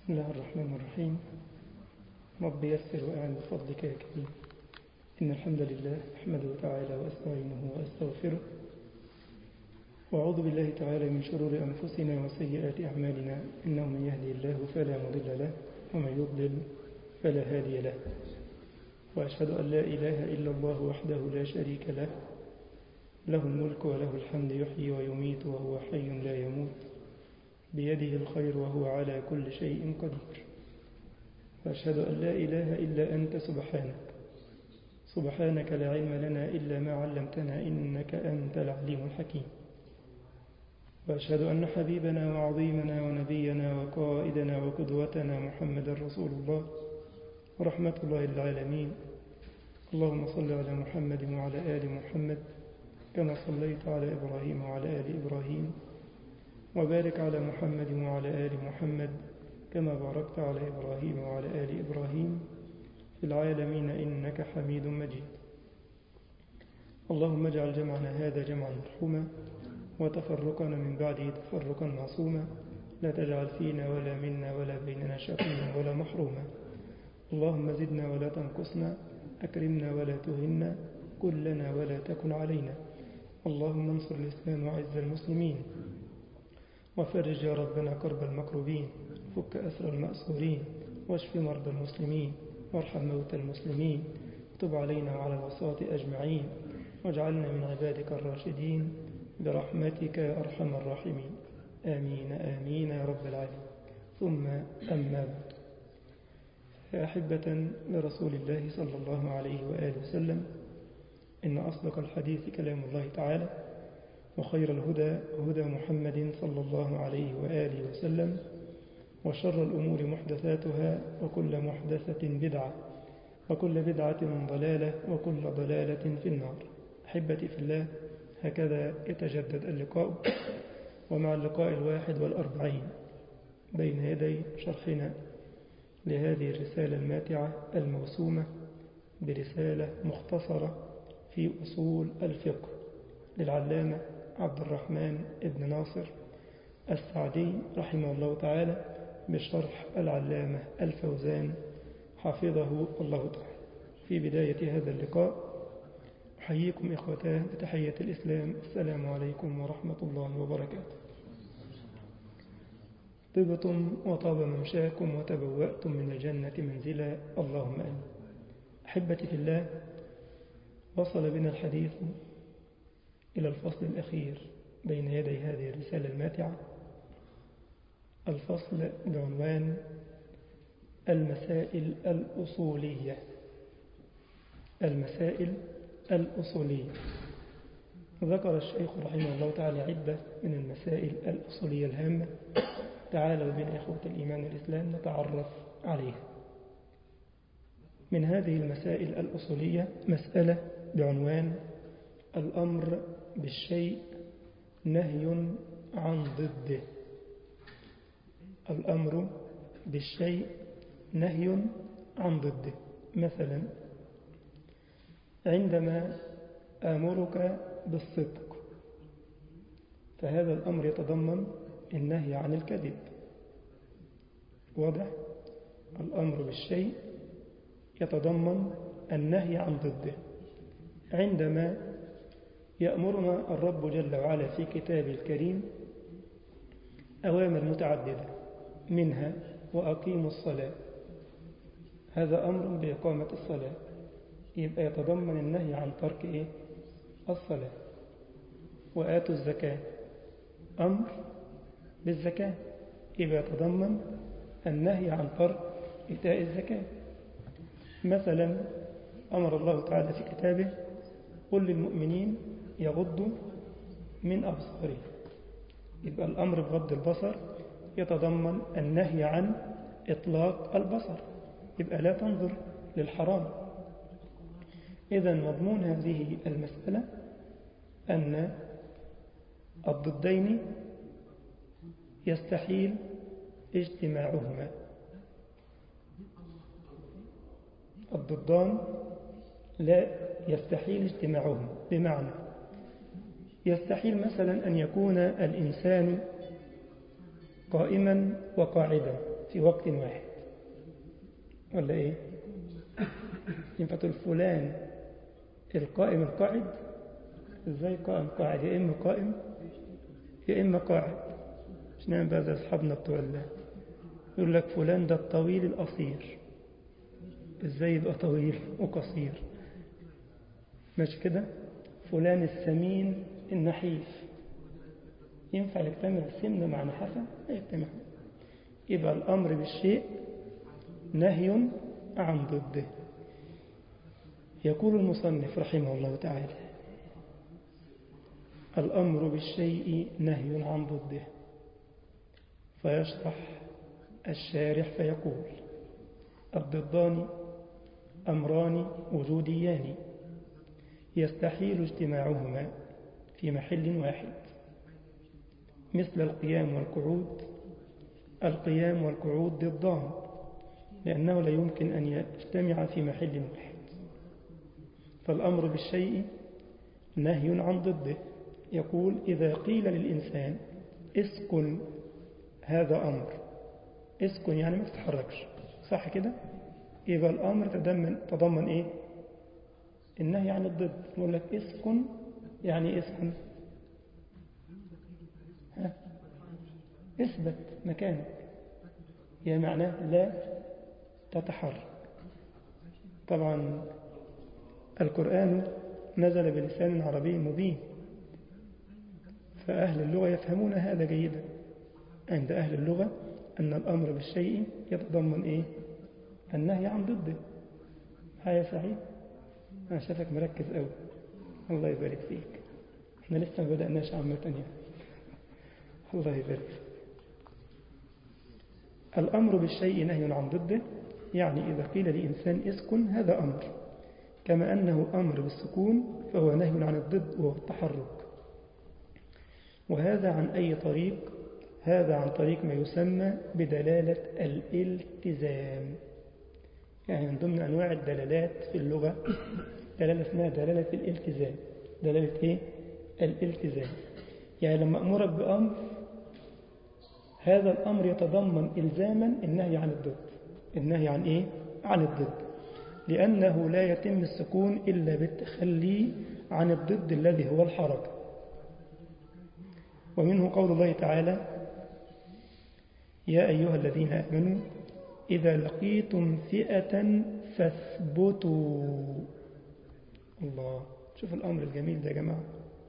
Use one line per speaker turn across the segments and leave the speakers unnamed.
بسم الله الرحمن الرحيم. رب يسر وأعن بفضلك يا كريم. إن الحمد لله أحمده تعالى وأستعينه وأستغفره، وأعوذ بالله تعالى من شرور أنفسنا وسيئات أعمالنا، إنه من يهدي الله فلا مضل له ومن يضلل فلا هادي له، وأشهد أن لا إله إلا الله وحده لا شريك له، له الملك وله الحمد، يحيي ويميت وهو حي لا يموت، بيده الخير وهو على كل شيء قدير. وأشهد أن لا إله إلا أنت سبحانك لا علم لنا إلا ما علمتنا إنك أنت العليم الحكيم. وأشهد أن حبيبنا وعظيمنا ونبينا وقائدنا وقدوتنا محمد رسول الله ورحمة الله للعالمين. اللهم صل على محمد وعلى آل محمد كما صليت على إبراهيم وعلى آل إبراهيم، وبارك على محمد وعلى آل محمد كما باركت على إبراهيم وعلى آل إبراهيم في العالمين إنك حميد مجيد. اللهم اجعل جمعنا هذا جمعا مرحوما، وتفرقنا من بعده تفرقا معصوما، لا تجعل فينا ولا منا ولا بيننا شقيا ولا محروما. اللهم زدنا ولا تنقصنا، أكرمنا ولا تهنا، كلنا ولا تكن علينا. اللهم انصر الإسلام وعز المسلمين، وفرج يا ربنا كرب المكروبين، فك أسر المأسورين، واشف مرضى المسلمين، وارحم موتى المسلمين، وتب علينا وعلى العصاة أجمعين، واجعلنا من عبادك الراشدين برحمتك يا أرحم الراحمين. آمين آمين يا رب العالمين. ثم أما بعد، فأحبة لرسول الله صلى الله عليه وآله وسلم، إن أصدق الحديث كلام الله تعالى، وخير الهدى هدى محمد صلى الله عليه وآله وسلم، وشر الأمور محدثاتها، وكل محدثة بدعة، وكل بدعة ضلالة، وكل ضلالة في النار. أحبتي في الله، هكذا يتجدد اللقاء، ومع اللقاء 41 بين يدي شرحنا لهذه الرسالة الماتعة الموسومة برسالة مختصرة في أصول الفقه للعلامة عبد الرحمن ابن ناصر السعدي رحمه الله تعالى، بشرح العلامة الفوزان حفظه الله تعالى. في بداية هذا اللقاء أحييكم إخوتاه بتحية الإسلام، السلام عليكم ورحمة الله وبركاته. طبتم وطاب ممشاكم وتبوأتم من الجنة منزلا، اللهم آمين. أحبتي في الله، وصل بنا الحديث إلى الفصل الأخير بين يدي هذه الرسالة الماتعة، الفصل بعنوان المسائل الأصولية. المسائل الأصولية. ذكر الشيخ رحمه الله تعالى عدة من المسائل الأصولية الهامة، تعالوا بنا إخوة الإيمان والإسلام نتعرف عليها. من هذه المسائل الأصولية مسألة بعنوان الأمر بالشيء نهي عن ضده. الأمر بالشيء نهي عن ضده. مثلا عندما آمرك بالصدق، فهذا الأمر يتضمن النهي عن الكذب. واضح؟ الأمر بالشيء يتضمن النهي عن ضده. عندما يأمرنا الرب جل وعلا في كتابه الكريم أوامر متعددة، منها وأقيموا الصلاة، هذا أمر بإقامة الصلاة، يبقى يتضمن النهي عن ترك الصلاة. وآتوا الزكاة، أمر بالزكاة، يبقى يتضمن النهي عن ترك إيتاء الزكاة. مثلا أمر الله تعالى في كتابه قل للمؤمنين يغضوا من أبصارهم، يبقى الأمر بغض البصر يتضمن النهي عن إطلاق البصر، يبقى لا تنظر للحرام. إذن مضمون هذه المسألة أن الضدين يستحيل اجتماعهما. الضدان لا يستحيل اجتماعهما، بمعنى يستحيل مثلا أن يكون الإنسان قائما وقاعدا، في وقت واحد، ولا إيه؟ ينفع تقول فلان القائم القاعد؟ إزاي قائم قاعد؟ يا إما قائم يا إما قاعد. مش نعمل بقى زي أصحابنا بتوع الله يقول لك فلان ده الطويل القصير. إزاي يبقى طويل وقصير؟ ماشي كده. فلان السمين النحيف. ينفع يجتمع السمن مع نحافة؟ لا يجتمع. يبقى الأمر بالشيء نهي عن ضده. يقول المصنف رحمه الله تعالى: الأمر بالشيء نهي عن ضده. فيشرح الشارح فيقول: الضدان أمران وجوديان يستحيل اجتماعهما في محل واحد، مثل القيام والقعود. القيام والقعود ضدان، لأنه لا يمكن أن يجتمع في محل واحد. فالأمر بالشيء نهي عن ضده. يقول: إذا قيل للإنسان اسكن، هذا أمر. اسكن يعني ما تتحركش، صح كده؟ يبقى الأمر تضمن إيه؟ النهي عن الضد. يقول لك اسكن، يعني اسكن اثبت مكانك، يعني معناه لا تتحرك. طبعا القرآن نزل بلسان عربي مبين، فأهل اللغة يفهمون هذا جيدا. عند أهل اللغة أن الأمر بالشيء يتضمن إيه؟ النهي عن ضده. يا سعيد، أنا شافك مركز أوي، الله يبارك فيك. احنا لسه ما بدأناش عامة يعني. الله يبارك فيك. الأمر بالشيء نهي عن ضده، يعني إذا قيل لإنسان اسكن هذا أمر، كما أنه أمر بالسكون فهو نهي عن الضد وهو التحرك. وهذا عن أي طريق؟ هذا عن طريق ما يسمى بدلالة الالتزام. يعني من ضمن أنواع الدلالات في اللغة دلالة اسمها دلالة الالتزام. دلالة إيه؟ الالتزام. يعني لما أمرك بأمر، هذا الأمر يتضمن إلزاما النهي عن الضد. النهي عن إيه؟ عن الضد، لأنه لا يتم السكون إلا بالتخلي عن الضد الذي هو الحركة. ومنه قول الله تعالى: يا أيها الذين آمنوا إذا لقيتم فئة فاثبتوا. الله، شوف الأمر الجميل ده يا جماعة.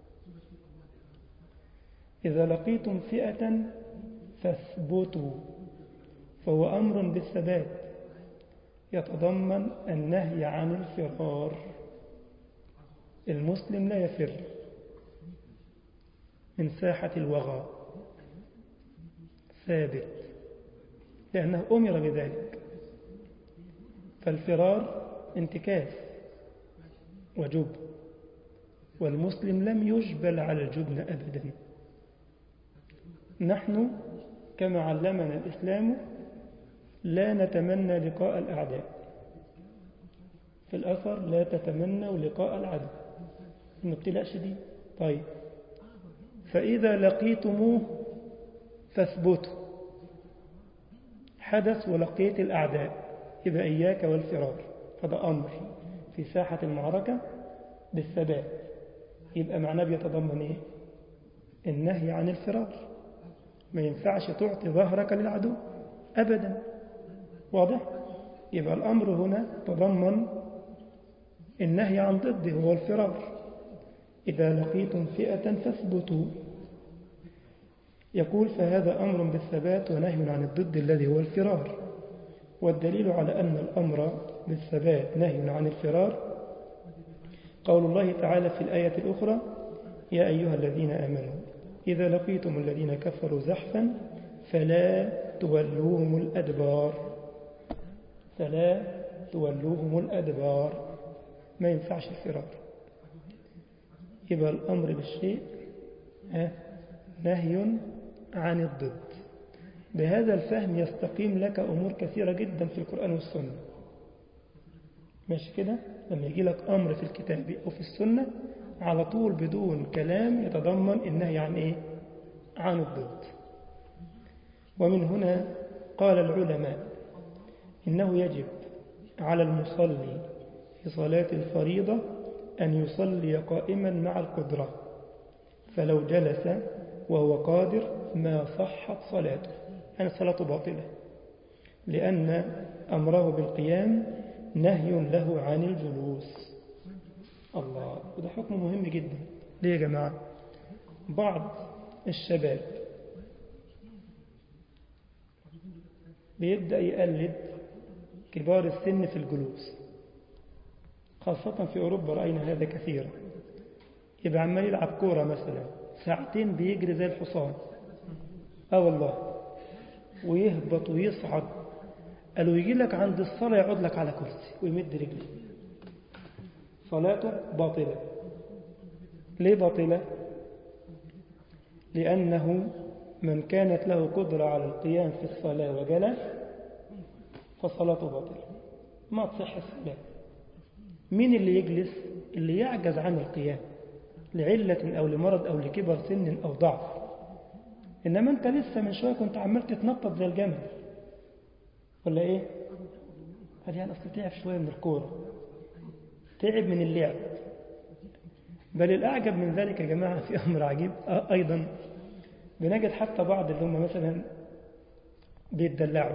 إذا لقيتم فئة فاثبتوا، فهو أمر بالثبات يتضمن النهي عن الفرار. المسلم لا يفر من ساحة الوغى، ثابت، لأنه أمر بذلك. فالفرار انتكاس وجبن، والمسلم لم يجبل على الجبن أبدا. نحن كما علمنا الإسلام لا نتمنى لقاء الأعداء. في الأثر: لا تتمنوا لقاء العدو، إنه ابتلاء شديد. طيب، فإذا لقيتموه فاثبتوا. حدث ولقيت الأعداء، يبقى إياك والفرار. فده أمر في ساحة المعركة بالثبات، يبقى معناه بيتضمن إيه؟ النهي عن الفرار. ما ينفعش تعطي ظهرك للعدو أبدا. واضح؟ يبقى الأمر هنا تضمن النهي عن ضده هو الفرار. إذا لقيتم فئة فاثبتوا. يقول: فهذا أمر بالثبات ونهي عن الضد الذي هو الفرار. والدليل على أن الأمر بالثبات نهي عن الفرار قول الله تعالى في الآية الأخرى: يا أيها الذين آمنوا إذا لقيتم الذين كفروا زحفا فلا تولوهم الأدبار. فلا تولوهم الأدبار، ما ينفعش الفرار. يبقى الأمر بالشيء نهي عن الضد. بهذا الفهم يستقيم لك أمور كثيرة جدا في القرآن والسنة. ماشي كده؟ لما يجي لك أمر في الكتاب أو في السنة على طول بدون كلام يتضمن النهي عن إيه؟ عن الضد. ومن هنا قال العلماء إنه يجب على المصلي في صلاة الفريضة أن يصلي قائما مع القدرة، فلو جلس وهو قادر ما صحت صلاته، يعني الصلاة باطلة، لأن أمره بالقيام نهي له عن الجلوس. الله، وده حكم مهم جدا. ليه يا جماعة؟ بعض الشباب بيبدأ يقلد كبار السن في الجلوس، خاصة في أوروبا رأينا هذا كثيرا. يبقى عمال يلعب كورة مثلا ساعتين بيجري زي الحصان، والله، ويهبط ويصعد. قالوا يجي لك عند الصلاة يقعد لك على كرسي ويمد رجله. صلاته باطلة. ليه باطلة؟ لأنه من كانت له قدرة على القيام في الصلاة وجلس فصلاته باطلة، ما تصح الصلاة. مين اللي يجلس؟ اللي يعجز عن القيام لعلة أو لمرض أو لكبر سن أو ضعف. إنما أنت لسه من شوية كنت عمال تتنطط زي الجمل، ولا إيه؟ قال يعني أصل تعب شوية من الكورة، تعب من اللعب. بل الأعجب من ذلك يا جماعة في أمر عجيب أيضا، بنجد حتى بعض اللي هم مثلا بيتدلعوا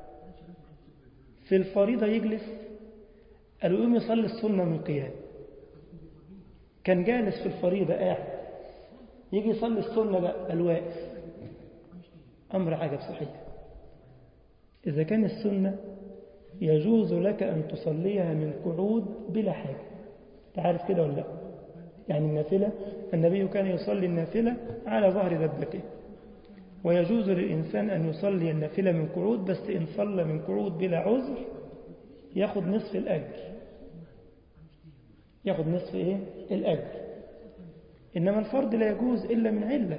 في الفريضة يجلس، قالوا يقوم يصلي السنة من القيام. كان جالس في الفريضة قاعد، يجي يصلي السنة بقى الواقف. أمر عجب صحيح. إذا كان السنة يجوز لك أن تصليها من قعود بلا حاجة، تعرف كده ولا لا؟ يعني النافلة النبي كان يصلي النافلة على ظهر دبته، ويجوز للإنسان أن يصلي النافلة من قعود، بس إن صلى من قعود بلا عذر ياخد نصف الأجر، ياخد نصف إيه؟ الأجر. إنما الفرض لا يجوز إلا من علة،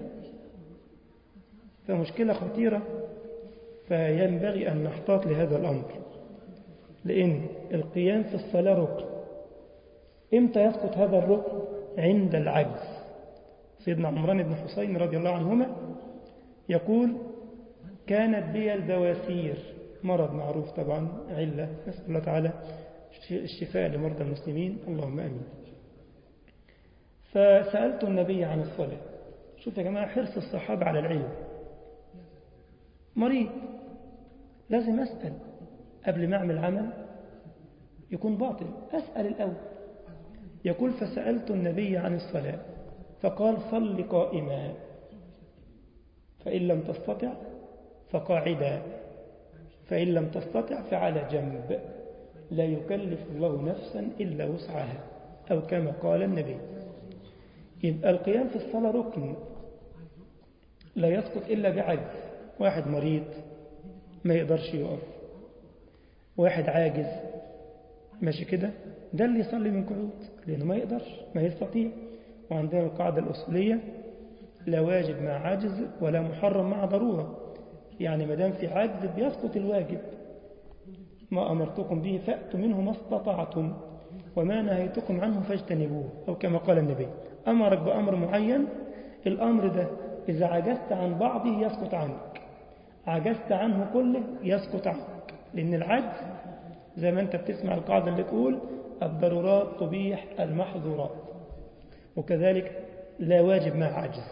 فمشكلة خطيرة. فينبغي أن نحتاط لهذا الأمر، لأن القيام في الصلاة ركن. إمتى يسقط هذا الركن؟ عند العجز. سيدنا عمران بن حسين رضي الله عنهما يقول كانت بي البواسير، مرض معروف طبعا، علة، نسأل الله تعالى الشفاء لمرضى المسلمين، اللهم أمين. فسألت النبي عن الصلاة. شوف يا جماعة حرص الصحابة على العلم. مريض لازم أسأل قبل ما أعمل عمل يكون باطل، أسأل الأول. يقول فسألت النبي عن الصلاة فقال صل قائما، فإن لم تستطع فقاعدا، فإن لم تستطع فعلى جنب، لا يكلف الله نفسا إلا وسعها، أو كما قال النبي. يبقى القيام في الصلاة ركن لا يسقط إلا بعجز. واحد مريض ما يقدرش يقف، واحد عاجز ماشي كده، ده اللي يصلي من قعود لأنه ما يقدرش، ما يستطيع. وعندنا القاعدة الأصولية لا واجب مع عجز ولا محرم مع ضرورة، يعني ما دام في عجز بيسقط الواجب. ما أمرتكم به فأتوا منه ما استطعتم وما نهيتكم عنه فاجتنبوه، أو كما قال النبي. أمرك بأمر معين، الأمر ده إذا عجزت عن بعضه يسقط عنك، عجزت عنه كله يسقط عنك، لأن العجز زي ما أنت بتسمع القاعدة اللي تقول الضرورات تبيح المحظورات، وكذلك لا واجب مع عجز.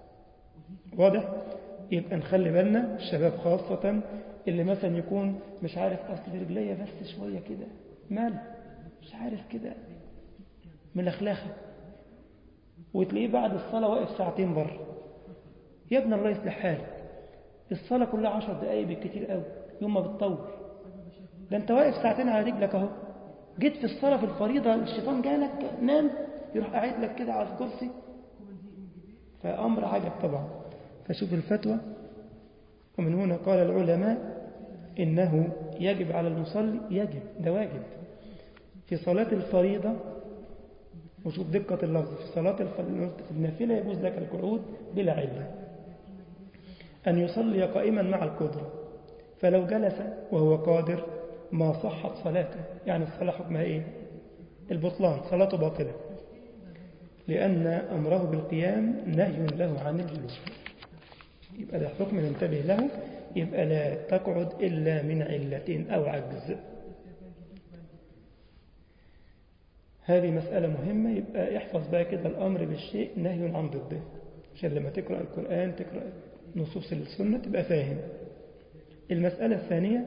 واضح؟ يبقى نخلي بالنا الشباب خاصة اللي مثلا يكون مش عارف أصل رجلية بس شوية كده، مال مش عارف كده ملخلخة، وتلاقيه بعد الصلاة واقف ساعتين بره. يا ابن الله يصلح حالك، الصلاة كلها 10 دقايق بالكتير قوي، يوم ما بتطول. ده انت واقف ساعتين على رجلك اهو، جيت في الصلاة في الفريضة الشيطان جالك نام يروح قاعد لك كده على الكرسي، فأمر عجب طبعا. فشوف الفتوى. ومن هنا قال العلماء إنه يجب على المصلي، يجب ده واجب في صلاة الفريضة. وشوف دقة اللفظ، في صلاة النافلة يجوز لك القعود بلا علة، أن يصلي قائما مع القدرة، فلو جلس وهو قادر ما صحت صلاته، يعني الصلاة حكمها إيه؟ البطلان، صلاته باطلة، لأن أمره بالقيام نهي له عن الجلوس. يبقى ده حكم ننتبه له. يبقى لا تقعد إلا من علة أو عجز. هذه مسألة مهمة. يبقى احفظ بقى كده الأمر بالشيء نهي عن ضده، عشان لما تقرأ القرآن تقرأ نصوص السنة تبقى فاهم. المسألة الثانية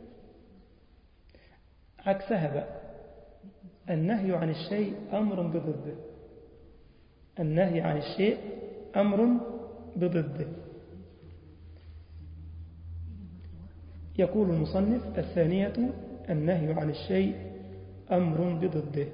عكسها بقى، النهي عن الشيء أمر بضده. النهي عن الشيء أمر بضده. يقول المصنف: الثانية النهي عن الشيء أمر بضده.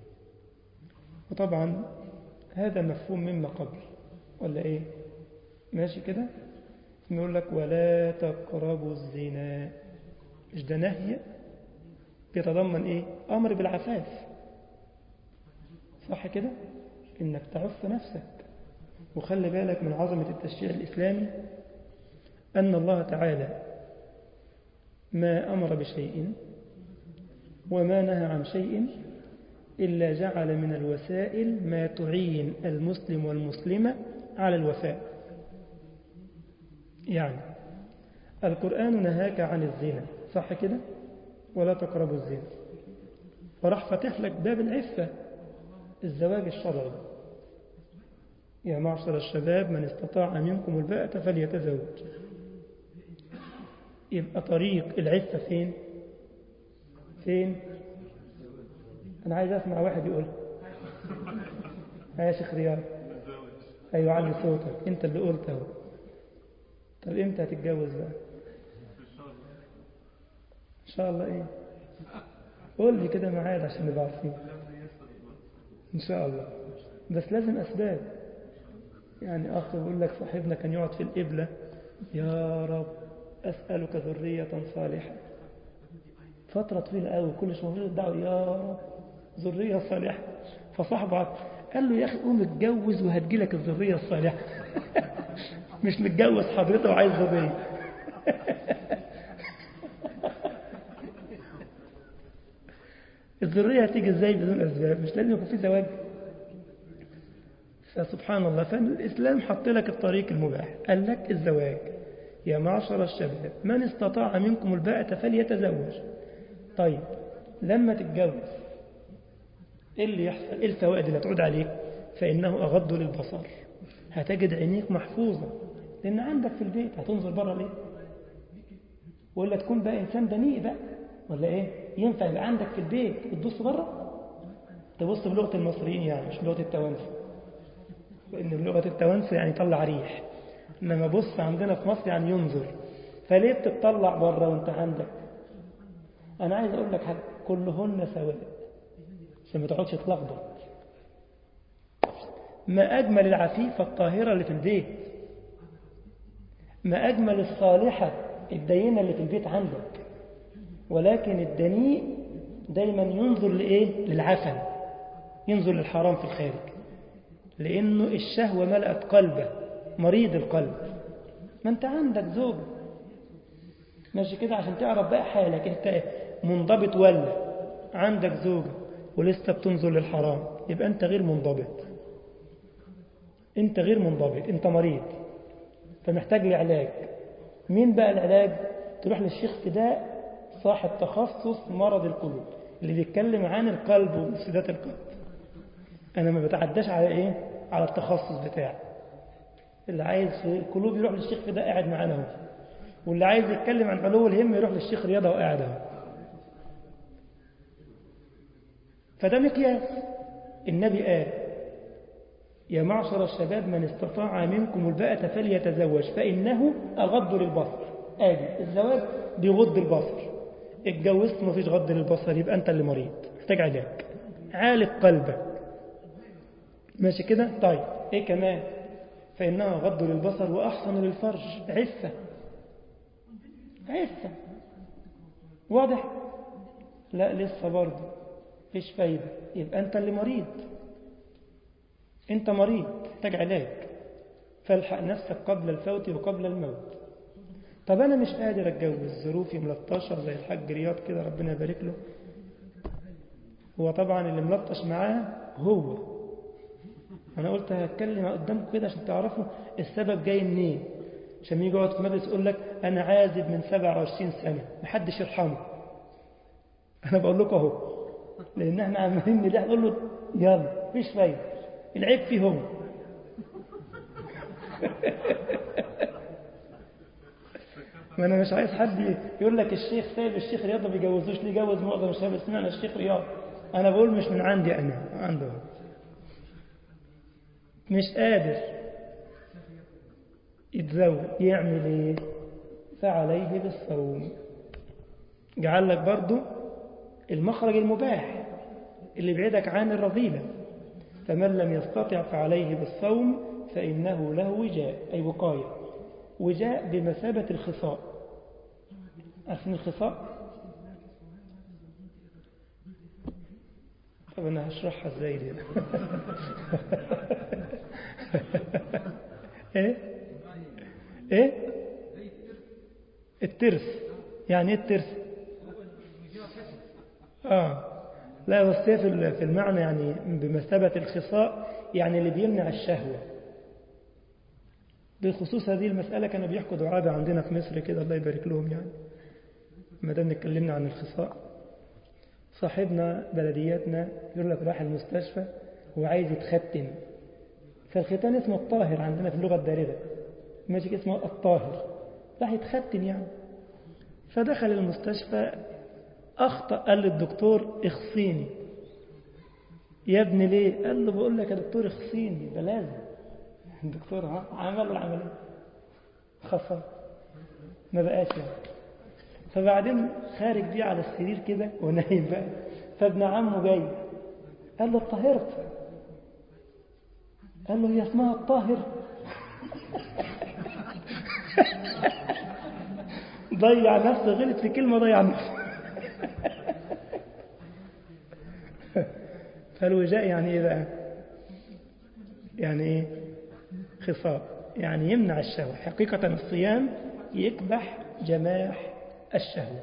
وطبعا هذا مفهوم مما قبل ولا إيه؟ ماشي كده؟ يقول لك: ولا تقربوا الزنا. مش ده نهي بيتضمن إيه؟ أمر بالعفاف، صح كده؟ إنك تعف نفسك. وخلي بالك من عظمة التشريع الإسلامي أن الله تعالى ما أمر بشيء وما نهى عن شيء إلا جعل من الوسائل ما تعين المسلم والمسلمة على الوفاء. يعني القرآن نهاك عن الزنا، صح كده؟ ولا تقربوا الزنا، وراح فتح لك باب العفة، الزواج الشرعي. يا معشر الشباب من استطاع منكم الباءة فليتزوج. يبقى طريق العفة فين؟ فين؟ أنا عايز أسمع واحد يقول يا شيخ رياض. أيوة علي صوتك، أنت اللي قلته. طب إمتى هتتجوز بقى؟ إن شاء الله. إيه؟ قول لي كده ميعاد عشان نبقى عارفين. إن شاء الله، بس لازم أسباب. يعني أخ بيقول لك صاحبنا كان يقعد في القبلة: يا رب أسألك ذرية صالحة. فترة طويلة قوي كل شوية يدعوا يا رب ذرية صالحة. فصاحبه قال له: يا أخي قوم اتجوز وهتجيلك الذرية الصالحة. مش متجوز حضرته وعايز ذرية. الذرية هتيجي ازاي بدون أسباب؟ مش لازم يكون في زواج. فسبحان الله، فالإسلام حط لك الطريق المباح، قال لك الزواج. يا معشر الشباب من استطاع منكم الباءة فليتزوج. طيب لما تتجوز ايه اللي يحصل؟ ايه الفوائد اللي هتعود عليك؟ فإنه أغض للبصر، هتجد عينيك محفوظة، لأن عندك في البيت. هتنظر بره ليه؟ ولا تكون بقى إنسان دنيء بقى ولا إيه؟ ينفع يبقى عندك في البيت وتبص بره؟ تبص بلغة المصريين يعني، مش بلغة التوانسة، لأن بلغة التوانسة يعني طلع ريح، إنما بص عندنا في مصر يعني ينظر. فليه بتطلع بره وانت عندك؟ أنا عايز أقول لك حاجة: كلهن سواء، عشان ما تقعدش تلخبط. ما أجمل العفيفة الطاهرة اللي في البيت، ما أجمل الصالحة الدينة اللي في البيت عندك. ولكن الدنيء دايما ينظر لإيه؟ للعفن، ينظر للحرام في الخارج، لأنه الشهوة ملأت قلبه، مريض القلب. ما أنت عندك زوج ماشي كده، عشان تعرف بقى حالك أنت منضبط ولا عندك زوجة ولسه بتنظر للحرام، يبقى أنت غير منضبط. أنت غير منضبط، أنت مريض، فمحتاج لعلاج. مين بقى العلاج؟ تروح للشيخ فداء صاحب تخصص مرض القلوب، اللي بيتكلم عن القلب ومفسدات القلب. أنا ما بتعداش على إيه؟ على التخصص بتاعي. اللي عايز في القلوب يروح للشيخ فداء قاعد معانا اهو، واللي عايز يتكلم عن علو الهم يروح للشيخ رياضة وقاعد اهو. فده مقياس. النبي قال: يا معشر الشباب من استطاع منكم الباءة فليتزوج فإنه أغض للبصر. آدي الزواج بيغض البصر. اتجوزت ما فيش غض للبصر، يبقى أنت اللي مريض، محتاج علاج، عالج قلبك. ماشي كده؟ طيب إيه كمان؟ فإنه غض للبصر وأحسن للفرج، عفة. عفة واضح؟ لا لسه برضه فيش فايدة، يبقى أنت اللي مريض، أنت مريض محتاج علاج، فالحق نفسك قبل الفوت وقبل الموت. طب أنا مش قادر أتجوز، ظروفي ملطشة زي الحاج رياض كده ربنا يبارك له. هو طبعا اللي ملطش معاه هو، أنا قلت هتكلم قدامكم كده عشان تعرفوا السبب جاي منين. عشان يجي يقعد في مجلس يقول لك أنا عازب من 27 سنة محدش يرحمه. أنا بقول لكم أهو، لأن احنا عمالين نلح نقول له يلا مفيش فايدة، العيب فيه هو. ما أنا مش عايز حد يقول لك الشيخ سايب الشيخ رياض ما بيجوزوش ليه، جوز معظم الشباب. سمعنا الشيخ رياض، أنا بقول مش من عندي، أنا عنده مش قادر يتزوج، يعمل ايه؟ فعليه بالصوم. جعل لك برضو المخرج المباح اللي بعيدك عن الرذيلة. فمن لم يستطع فعليه بالصوم فإنه له وجاء، أي وقاية. وجاء بمثابة الخصاء. عارفين الخصاء؟ طب أنا هشرحها ازاي دي. ايه ايه الترس. يعني ايه الترس؟ لا، بس في المعنى يعني بمثابة الخصاء، يعني اللي بيمنع الشهوة. بخصوص هذه المسألة كانوا بيحكوا دعابة عندنا في مصر كده، الله يبارك لهم. يعني ما دام اتكلمنا عن الخصاء، صاحبنا بلدياتنا يقول لك راح المستشفى وعايز يتختن. فالختان اسمه الطاهر عندنا في اللغة الدارجة، ماشي اسمه الطاهر، راح يتختن يعني. فدخل المستشفى أخطأ، قال للدكتور اخصيني. يا ابني ليه؟ قال له بقول لك يا دكتور اخصيني، ده لازم. الدكتور عمل العملية خصر، ما بقاش يعني. فبعدين خارج بيه على السرير كده ونايم بقى، فابن عمه جاي قال له اتطهرت؟ قال له هي اسمها الطاهر؟ ضيع نفسه، غلط في كلمة ضيع نفسه. فالوجاء يعني ايه بقى؟ يعني ايه؟ خصاء، يعني يمنع الشهوة. حقيقة الصيام يكبح جماح الشهوة.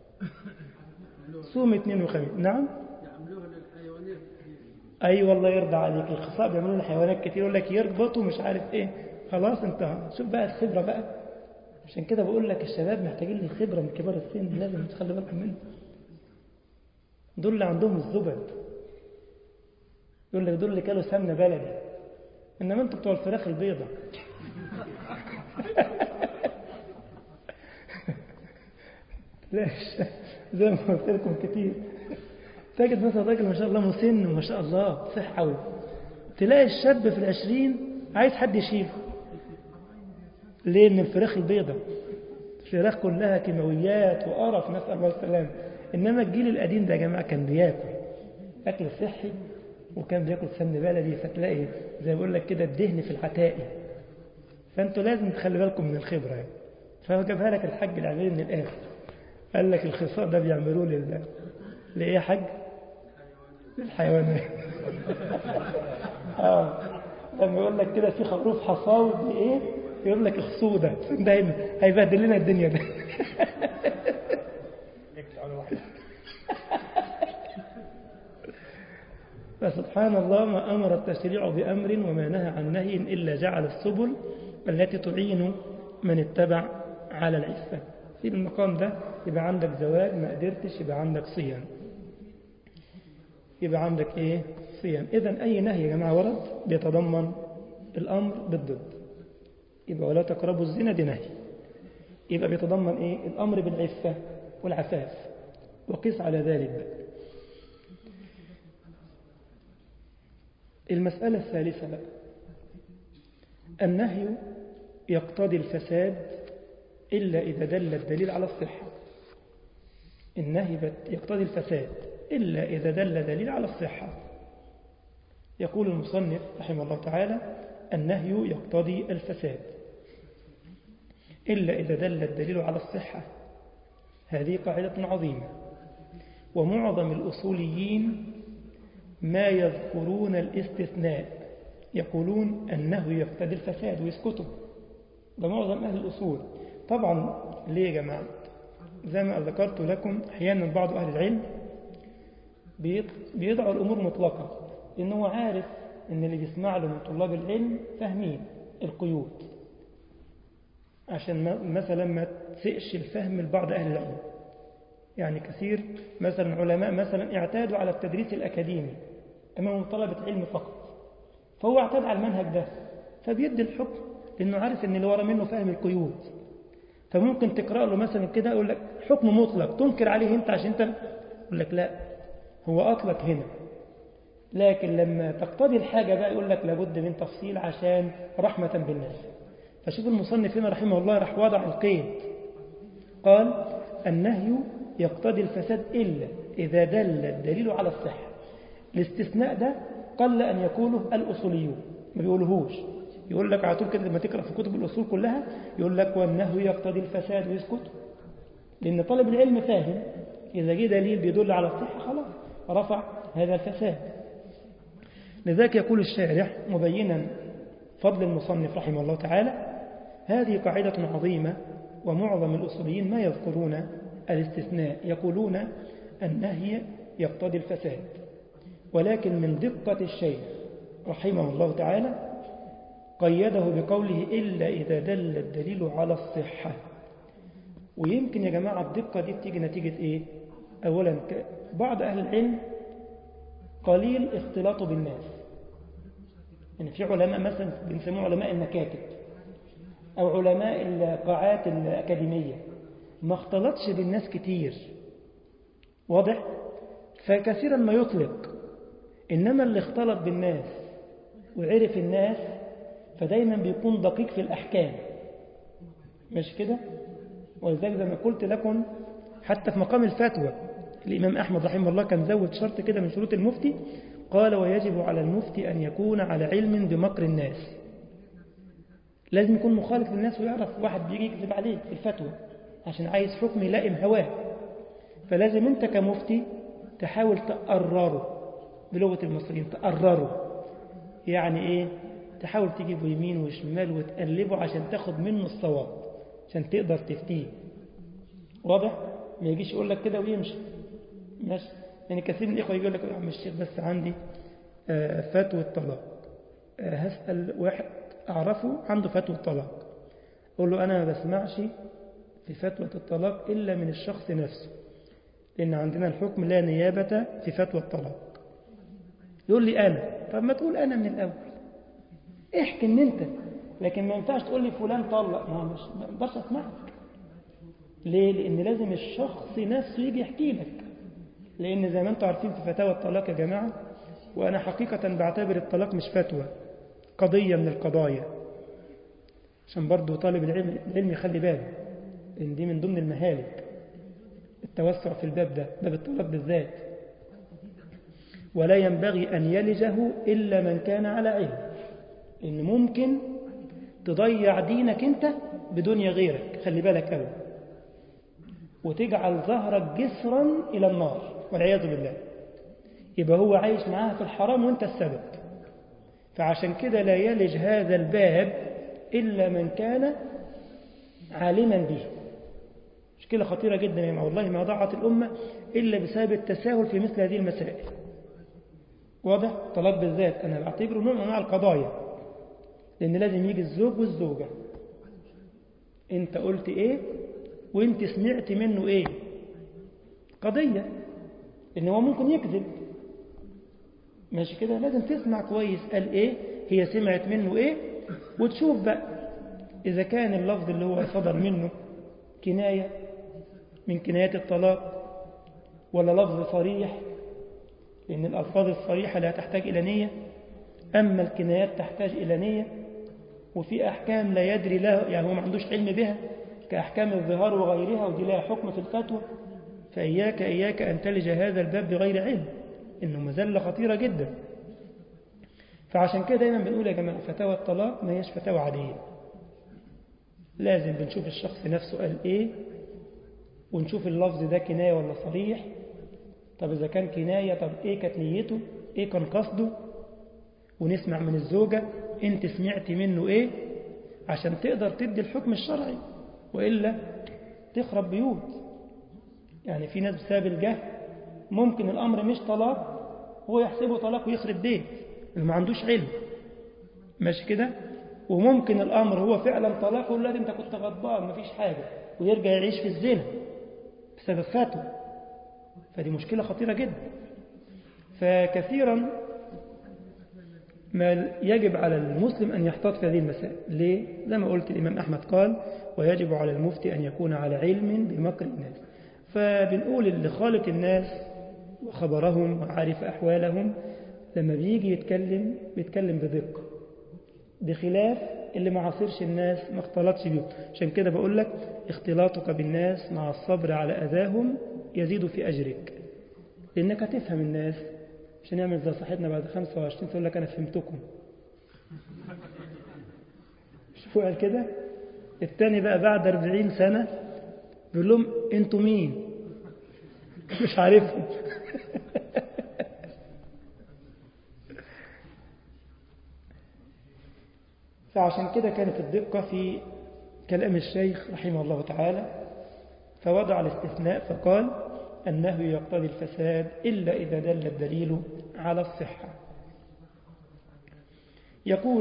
صوم اثنين وخميس. نعم،
يعملوها للحيوانات كثير.
أي والله يرضى عليك، الخصاء بيعملوا للحيوانات كتير، يقول لك يربطوا مش عارف ايه. خلاص انتهى. شوف بقى الخبرة بقى. عشان كده بقول لك الشباب محتاجين الخبرة من كبار السن، لازم تخلي بالكم منه. دول اللي عندهم الزبد، دول اللي كانوا سمنة بلدي، إنما أنتوا بتوع الفراخ البيضة. ليش؟ زي ما قلت لكم كتير، تجد مثلا راجل ما شاء الله مسن وما شاء الله صحة، تلاقي الشاب في 20 عايز حد يشيله. ليه؟ إن الفراخ البيضة، الفراخ كلها كيماويات وقرف، نسأل الله السلامة. إنما الجيل القديم ده يا جماعة كان بياكل أكل صحي، وكان بياكل سمن بلدي، فتلاقي زي بقول لك كده الدهن في العتائي. فأنتوا لازم تخلي بالكم من الخبرة يعني. فجابها لك الحاج العميري من الآخر، قال لك الخصاء ده بيعملوه لإيه يا حاج؟ للحيوانات. لما يقول لك كده في خروف حصاوي بإيه، يقول لك اخصوه ده هيبهدل لنا الدنيا ده. فسبحان الله، ما أمر التشريع بأمر وما نهى عن نهي إلا جعل السبل التي تعين من اتبع على العفة. في المقام ده يبقى عندك زواج، ما قدرتش يبقى عندك صيام، يبقى عندك إيه؟ صيام. إذن أي نهي يا جماعة ورد بيتضمن الأمر بالضد. يبقى ولا تقربوا الزنا، دي نهي، يبقى بيتضمن إيه؟ الأمر بالعفة والعفاف. وقيس على ذلك بقى. المسألة الثالثة بقى، النهي يقتضي الفساد إلا إذا دل الدليل على الصحة. النهي يقتضي الفساد إلا إذا دل دليل على الصحة. يقول المصنف رحمه الله تعالى: النهي يقتضي الفساد إلا إذا دل الدليل على الصحة. هذه قاعدة عظيمة، ومعظم الأصوليين ما يذكرون الاستثناء، يقولون النهي يقتضي الفساد ويسكتوا. ده معظم أهل الأصول. طبعا ليه يا جماعة؟ زي ما ذكرت لكم، أحيانا بعض أهل العلم بيضعوا الأمور مطلقة، إنه عارف إن اللي بيسمع له من طلاب العلم فاهمين القيود. عشان مثلا ما تسئش الفهم لبعض أهل العلم. يعني كثير مثلا علماء مثلا اعتادوا على التدريس الأكاديمي أمام طلبة علم فقط، فهو اعتاد على المنهج ده فبيدي الحكم لأنه عارف أن اللي ورا منه فاهم القيود. فممكن تقرأ له مثلا كده يقول لك حكم مطلق تنكر عليه أنت عشان أنت، يقول لك لا هو أطلق هنا، لكن لما تقتضي الحاجة بقى يقول لك لابد من تفصيل عشان رحمة بالناس. فشوف المصنف هنا رحمه الله راح وضع القيد، قال النهي يقتضي الفساد إلا إذا دل الدليل على الصحة. الاستثناء ده قل أن يقوله الأصوليون، ما بيقولهوش، يقول لك على طول كده لما تقرأ في كتب الأصول كلها يقول لك والنهي يقتضي الفساد ويسكت، لأن طالب العلم فاهم إذا جه دليل بيدل على الصحة خلاص رفع هذا الفساد. لذلك يقول الشارح مبينا فضل المصنف رحمه الله تعالى هذه قاعدة عظيمة ومعظم الأصوليين ما يذكرون الاستثناء، يقولون النهي يقتضي الفساد، ولكن من دقة الشيخ رحمه الله تعالى قيده بقوله إلا إذا دل الدليل على الصحة. ويمكن يا جماعة الدقة دي بتيجي نتيجة إيه؟ أولا بعض أهل العلم قليل اختلاطه بالناس، يعني في علماء مثلا بنسموه علماء المكاتب أو علماء القاعات الأكاديمية ما اختلطش بالناس كتير، واضح؟ فكثيرا ما يطلق، إنما اللي اختلط بالناس وعرف الناس فدايما بيكون دقيق في الأحكام، مش كده؟ ولذلك زي ما قلت لكم حتى في مقام الفتوى الإمام أحمد رحمه الله كان زود شرط كده من شروط المفتي، قال ويجب على المفتي أن يكون على علم بمكر الناس. لازم يكون مخالف للناس ويعرف واحد بيجي يكذب عليك في الفتوى عشان عايز حكم يلائم هواه، فلازم أنت كمفتي تحاول تقرره بلغة المصريين، تقرره يعني إيه؟ تحاول تجيبه يمين وشمال وتقلبه عشان تاخد منه الصواب عشان تقدر تفتيه، واضح؟ ما يجيش يقول لك كده ويمشي ماشي. يعني كثير من الإخوة يقول لك يا عم الشيخ بس عندي فتوى الطلاق، هسأل واحد أعرفه عنده فتوى الطلاق، أقول له أنا ما بسمعش في فتوى الطلاق إلا من الشخص نفسه، لأن عندنا الحكم لا نيابة في فتوى الطلاق. يقول لي أنا، طب ما تقول أنا من الأول، احكي ان انت، لكن ما ينفعش تقول لي فلان طلق، ما اقدرش اسمعك. ليه؟ لان لازم الشخص نفسه يجي يحكي لك، لان زي ما انتم عارفين في فتاوى الطلاق يا جماعه، وانا حقيقه بعتبر الطلاق مش فتوى، قضيه من القضايا، عشان برضه طالب العلم يخلي باله ان دي من ضمن المهالك التوسع في الباب ده، باب الطلاق بالذات، ولا ينبغي ان يلجه الا من كان على علم، إن ممكن تضيع دينك أنت بدنيا غيرك، خلي بالك أوي، وتجعل ظهرك جسرا إلى النار والعياذ بالله، يبقى هو عايش معاها في الحرام وانت السبب. فعشان كده لا يلج هذا الباب إلا من كان عالما به. مشكلة خطيرة جدا يا والله ما ضاعت الأمة إلا بسبب التساهل في مثل هذه المسائل، واضح؟ طلاق بالذات أنا بعتبره نوع من أنواع القضايا، لأن لازم يجي الزوج والزوجة، أنت قلت إيه وأنت سمعت منه إيه، قضية، لأن هو ممكن يكذب، ماشي كده؟ لازم تسمع كويس قال إيه، هي سمعت منه إيه، وتشوف بقى إذا كان اللفظ اللي هو صدر منه كناية من كنايات الطلاق ولا لفظ صريح، لأن الألفاظ الصريحة لا تحتاج إلى نية، أما الكنايات تحتاج إلى نية، وفي أحكام لا يدري له، يعني هو ما عندوش علم بها كأحكام الظهار وغيرها، ودي لها حكم في الفتوى. فإياك أن تلج هذا الباب بغير علم، إنه مزلة خطيرة جدا. فعشان كده دايما بنقول يا جماعة فتاوى الطلاق ما هيش فتاوى عادية، لازم بنشوف الشخص نفسه قال إيه، ونشوف اللفظ ده كناية ولا صريح. طب إذا كان كناية، طب إيه كانت نيته، إيه كان قصده، ونسمع من الزوجة أنت سمعت منه إيه، عشان تقدر تدي الحكم الشرعي، وإلا تخرب بيوت. يعني في ناس بسبب الجهل ممكن الأمر مش طلاق هو يحسبه طلاق ويخرب بيت اللي ما عندوش علم، ماشي كده؟ وممكن الأمر هو فعلا طلاق يقول لا أنت كنت غضبان مفيش حاجة، ويرجع يعيش في الزنا بسبب فتوى. فدي مشكلة خطيرة جدا. فكثيرا ما يجب على المسلم أن يحتاط في هذه المسائل. ليه؟ زي ما قلت الإمام أحمد قال ويجب على المفتي أن يكون على علم بمكر الناس. فبنقول اللي خالط الناس وخبرهم وعارف أحوالهم لما بيجي بيتكلم بدقة، بخلاف اللي ما عاصرش الناس ما اختلطش بيهم. عشان كده بقول لك اختلاطك بالناس مع الصبر على أذاهم يزيد في أجرك، لأنك هتفهم الناس. عشان يعمل زي صاحبنا بعد 25 يقول لك أنا فهمتكم. شوفوا قال كده. التاني بقى بعد 40 سنة بيقول لهم انتوا مين؟ مش عارفهم. فعشان كده كانت الدقة في كلام الشيخ رحمه الله تعالى، فوضع الاستثناء فقال أنه يقتضي الفساد إلا إذا دل الدليل على الصحة. يقول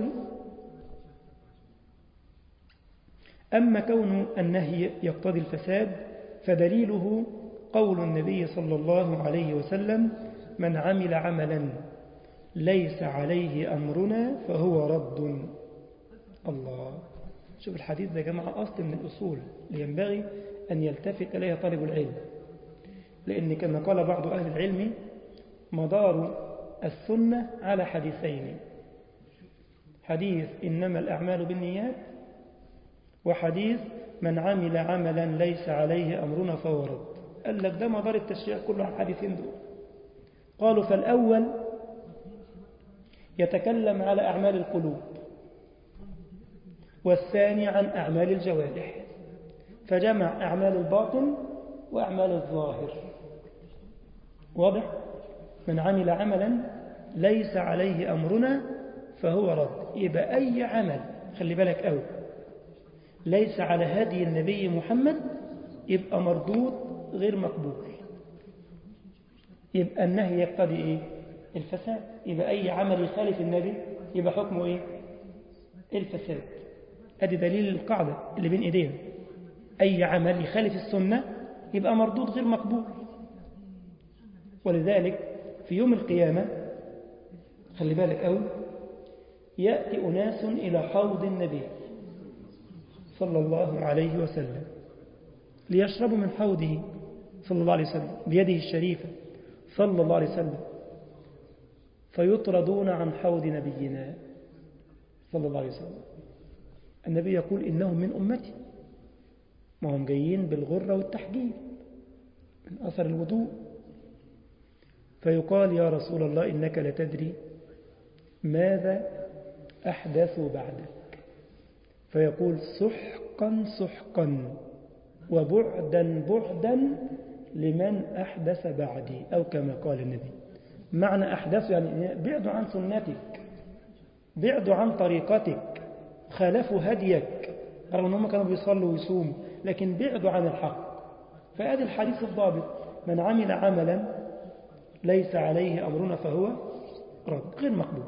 أما كون النهي يقتضي الفساد فدليله قول النبي صلى الله عليه وسلم من عمل عملا ليس عليه أمرنا فهو رد. الله، شوف الحديث ده يا جماعة أصل من الأصول اللي ينبغي أن يلتفت إليها طالب العلم، لأن كما قال بعض أهل العلم مدار السنة على حديثين: حديث إنما الأعمال بالنيات، وحديث من عمل عملا ليس عليه أمرنا فهو رد. قال لك ده مدار التشريع كله على الحديثين دول. قالوا فالأول يتكلم على أعمال القلوب، والثاني عن أعمال الجوارح، فجمع أعمال الباطن وأعمال الظاهر. واضح؟ من عمل عملا ليس عليه أمرنا فهو رد. يبقى أي عمل، خلي بالك أوي، ليس على هدي النبي محمد يبقى مردود غير مقبول. يبقى النهي يقتضي إيه؟ الفساد. يبقى أي عمل يخالف النبي يبقى حكمه إيه؟ الفساد. هذه دليل القاعدة اللي بين إيدينا. أي عمل يخالف السنة يبقى مردود غير مقبول. ولذلك في يوم القيامة خلي بالك أوي، يأتي أناس إلى حوض النبي صلى الله عليه وسلم ليشربوا من حوضه صلى الله عليه وسلم بيده الشريفة صلى الله عليه وسلم، فيطردون عن حوض نبينا صلى الله عليه وسلم. النبي يقول إنهم من أمتي، ما هم جايين بالغرة والتحجيل من أثر الوضوء. فيقال يا رسول الله إنك لتدري ماذا أحدثوا بعدك، فيقول سحقا سحقا وبعدا بعدا لمن أحدث بعدي، أو كما قال النبي. معنى أحدث يعني بعدوا عن سنتك، بعدوا عن طريقتك، خالفوا هديك، رغم أنهم كانوا بيصلوا ويصوموا لكن بعدوا عن الحق. فهذا الحديث الضابط: من عمل عملا ليس عليه أمرنا فهو رد، غير مقبول.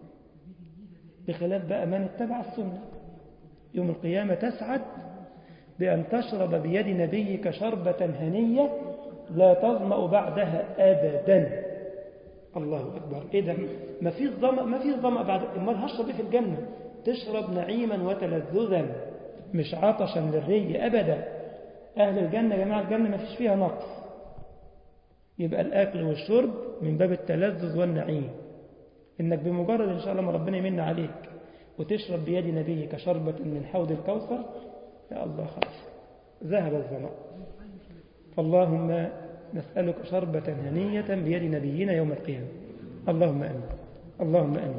بخلاف بقى من اتبع السنة، يوم القيامة تسعد بأن تشرب بيد نبيك شربة هنية لا تظمأ بعدها أبدا. الله أكبر. إيه ده؟ ما فيش ظمأ بعد. امال هشرب إيه في الجنة؟ تشرب نعيما وتلذذا، مش عطشا للري أبدا. أهل الجنة يا جماعة الجنة ما فيش فيها نقص. يبقى الأكل والشرب من باب التلذذ والنعيم، إنك بمجرد إن شاء الله ما ربنا يمن عليك وتشرب بيد نبيك شربة من حوض الكوثر، يا الله خلاص ذهب الظمأ. فاللهم نسألك شربة هنية بيد نبينا يوم القيامة. اللهم أمين، اللهم أمين.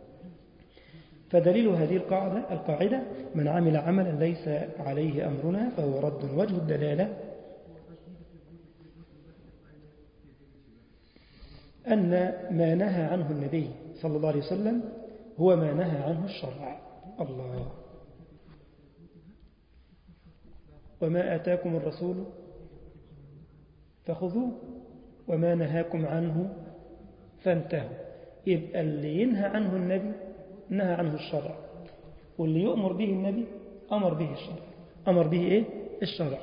فدليل هذه القاعدة من عمل عملا ليس عليه أمرنا فهو رد. وجه الدلالة أن ما نهى عنه النبي صلى الله عليه وسلم هو ما نهى عنه الشرع. الله. وما آتاكم الرسول فخذوه وما نهاكم عنه فانتهوا. يبقى اللي ينهى عنه النبي نهى عنه الشرع، واللي يؤمر به النبي أمر به الشرع. أمر به إيه؟ الشرع.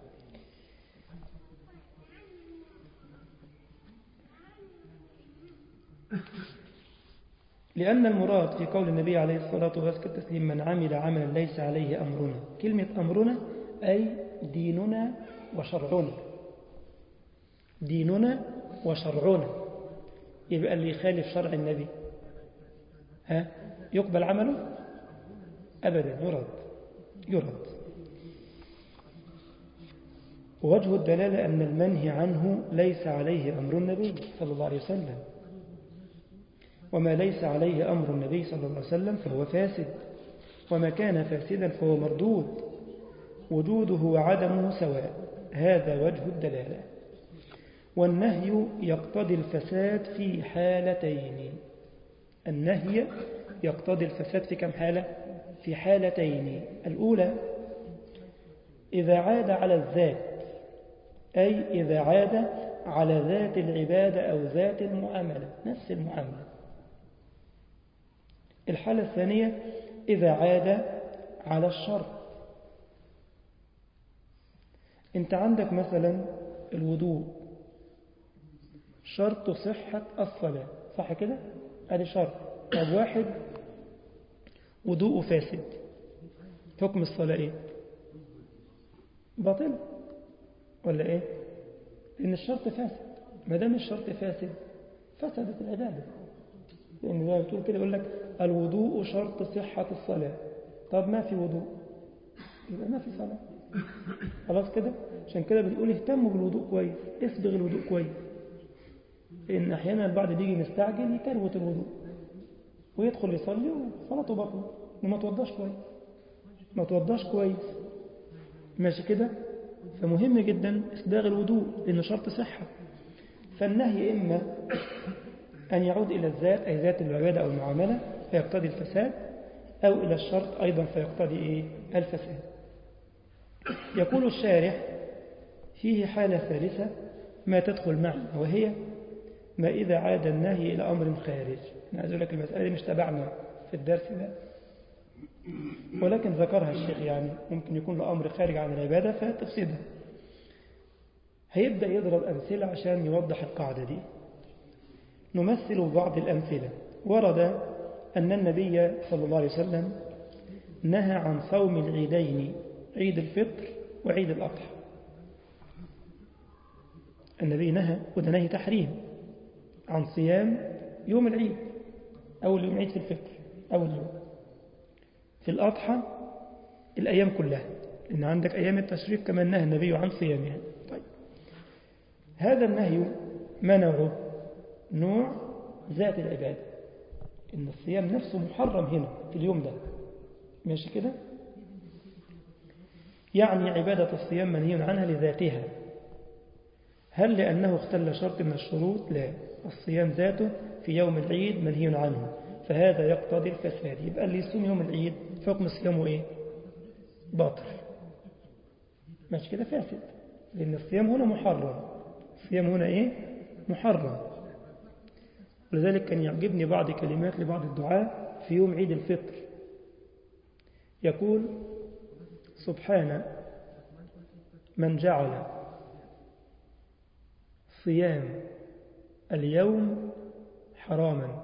لأن المراد في قول النبي عليه الصلاة والسلام من عمل عملا ليس عليه أمرنا. كلمة أمرنا أي ديننا وشرعنا. ديننا وشرعنا. يبقى اللي يخالف شرع النبي يقبل عمله؟ أبدا، يرد. ووجه الدلالة أن المنهي عنه ليس عليه أمر النبي صلى الله عليه وسلم، وما ليس عليه أمر النبي صلى الله عليه وسلم فهو فاسد، وما كان فاسدا فهو مردود، وجوده وعدمه سواء. هذا وجه الدلالة. والنهي يقتضي الفساد في حالتين. النهي يقتضي الفساد في كم حالة؟ في حالتين. الأولى إذا عاد على الذات، أي إذا عاد على ذات العبادة أو ذات المعاملة، نفس المعاملة. الحالة الثانية إذا عاد على الشرط. أنت عندك مثلا الوضوء شرط صحة الصلاة، صح كده؟ هذا شرط. طب واحد وضوءه فاسد، حكم الصلاة إيه؟ باطل ولا إيه؟ لأن الشرط فاسد. ما دام الشرط فاسد فسدت العبادة. لأن زي ما بتقول كده يقول لك الوضوء شرط صحة الصلاة. طب ما في وضوء يبقى ما في صلاة. خلاص كده. عشان كده بنقول اهتموا بالوضوء كويس، اسبغ الوضوء كويس. لأن أحيانا البعض بيجي مستعجل يكروت الوضوء ويدخل يصلي وصلاته باطلة، وما توضاش كويس. ماشي كده. فمهم جدا إسباغ الوضوء لأنه شرط صحة. فالنهي إما أن يعود إلى الذات أي ذات العبادة أو المعاملة فيقتضي الفساد، أو إلى الشرط أيضا فيقتضي الفساد. يقول الشارح فيه حالة ثالثة ما تدخل معنا، وهي ما إذا عاد النهي إلى أمر خارج. أنا أقول لك المسألة مش تبعنا في الدرس ده، ولكن ذكرها الشيخ، يعني ممكن يكون لأمر خارج عن العبادة فتفسدها. هيبدأ يضرب أمثلة عشان يوضح القاعدة دي. نمثل ببعض الأمثلة. ورد أن النبي صلى الله عليه وسلم نهى عن صوم العيدين، عيد الفطر وعيد الأضحى. النبي نهى، وده نهي تحريم، عن صيام يوم العيد، أول يوم عيد في الفطر، أول يوم في الأضحى الأيام كلها، إن عندك أيام التشريق كمان نهى النبي عن صيامها. طيب هذا النهي ما نوعه؟ نوع ذات العبادة، إن الصيام نفسه محرم هنا في اليوم ده. ماشي كده. يعني عبادة الصيام منهي عنها لذاتها. هل لأنه اختل شرط من الشروط؟ لا، الصيام ذاته في يوم العيد منهي عنه، فهذا يقتضي الفساد. يبقى اللي يصوم يوم العيد حكم صيامه إيه؟ باطل. ماشي كده، فاسد، لأن الصيام هنا محرم. الصيام هنا إيه؟ محرم. ولذلك كان يعجبني بعض كلمات لبعض الدعاء في يوم عيد الفطر، يقول سبحان من جعل صيام اليوم حراما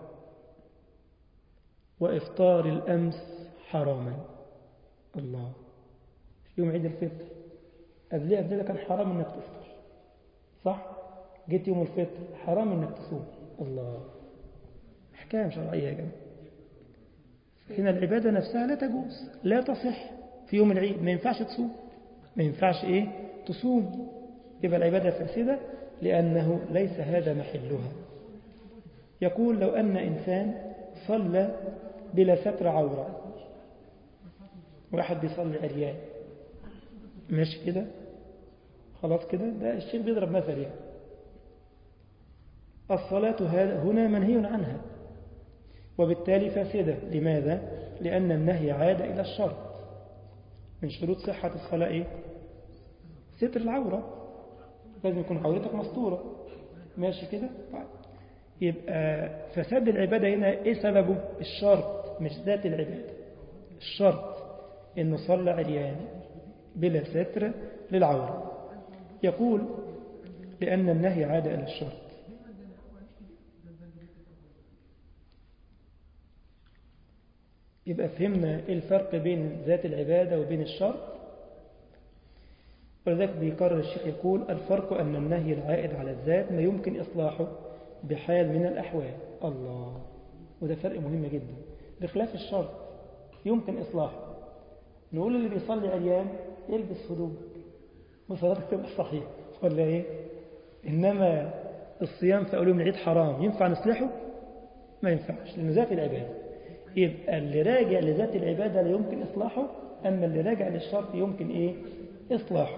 وإفطار الأمس حراما. الله، في يوم عيد الفطر قبل كان حرام انك تفطر، صح؟ جيت يوم الفطر حرام انك تصوم. الله، احكام شرعية يا جماعة. هنا العبادة نفسها لا تجوز، لا تصح في يوم العيد. ما ينفعش تصوم، ما ينفعش تصوم. يبقى العبادة فاسدة لأنه ليس هذا محلها. يقول لو أن إنسان صلى بلا ستر عورة، واحد بيصلي عريان، ماشي كده، خلاص كده، ده الشيخ بيضرب مثل يعني. الصلاة هنا منهي عنها، وبالتالي فاسدة. لماذا؟ لأن النهي عاد إلى الشرط. من شروط صحة الصلاة ستر العورة، لازم يكون عورتك مستورة. ماشي كده. يبقى فساد العبادة هنا سببه؟ الشرط، مش ذات العبادة. الشرط إنه صلى عريان بلا ستر للعورة. يقول لأن النهي عاد إلى الشرط. يبقى فهمنا الفرق بين ذات العبادة وبين الشرط. ولذلك بيقرر الشيخ يقول الفرق أن النهي العائد على الذات ما يمكن إصلاحه بحال من الأحوال. الله، وده فرق مهم جدا بخلاف الشرط يمكن إصلاحه. نقول اللي بيصلي عريان يلبس هدوم وصلاتك تبقى صحيح ولا إيه؟ إنما الصيام في يوم العيد حرام، ينفع نصلحه؟ ما ينفعش، لأنه ذات العبادة. يبقى اللي راجع لذات العبادة لا يمكن إصلاحه، أما اللي راجع للشرط يمكن إيه؟ إصلاحه.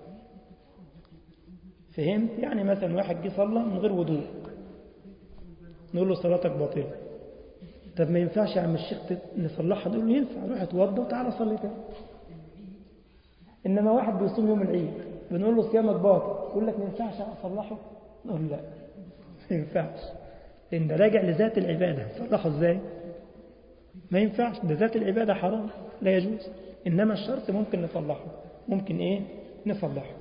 فهمت؟ يعني مثلا واحد جه صلى من غير وضوء، نقول له صلاتك باطلة. طب ما ينفعش يا عم الشيخ نصلحها؟ نقول له ينفع، روح اتوضى وتعالى صلي تاني. إنما واحد بيصوم يوم العيد بنقول له صيامك باطل، يقول لك ما ينفعش أصلحه؟ نقول لا، ما ينفعش، إن راجع لذات العبادة، صلحه إزاي؟ ما ينفعش، ده ذات العبادة حرام لا يجوز. إنما الشرط ممكن نصلحه، ممكن إيه؟ نصلحه.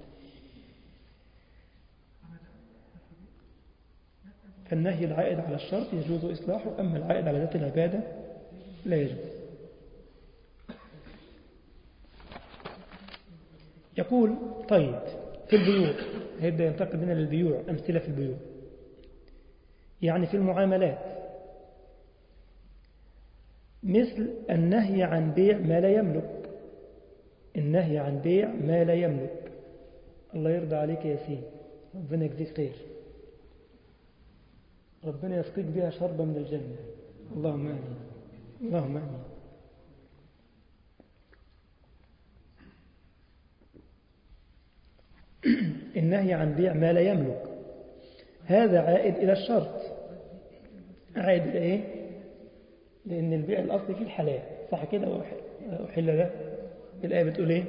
فالنهي العائد على الشرط يجوز إصلاحه، أما العائد على ذات العبادة لا يجوز. يقول طيب في البيوع، هيبدأ ينتقل بنا للبيوع، أمثلة في البيوع يعني في المعاملات، مثل النهي عن بيع ما لا يملك. النهي عن بيع ما لا يملك. الله يرضى عليك يا سيدي، ربنا يجزيك خير، ربنا يسقيك بها شربة من الجنة، اللهم آمين، اللهم آمين. النهي عن بيع ما لا يملك هذا عائد إلى الشرط. عائد إلى إيه؟ لأن البيع الأصل فيه الحلال، صح كده؟ وحل له. الآية بتقول إيه؟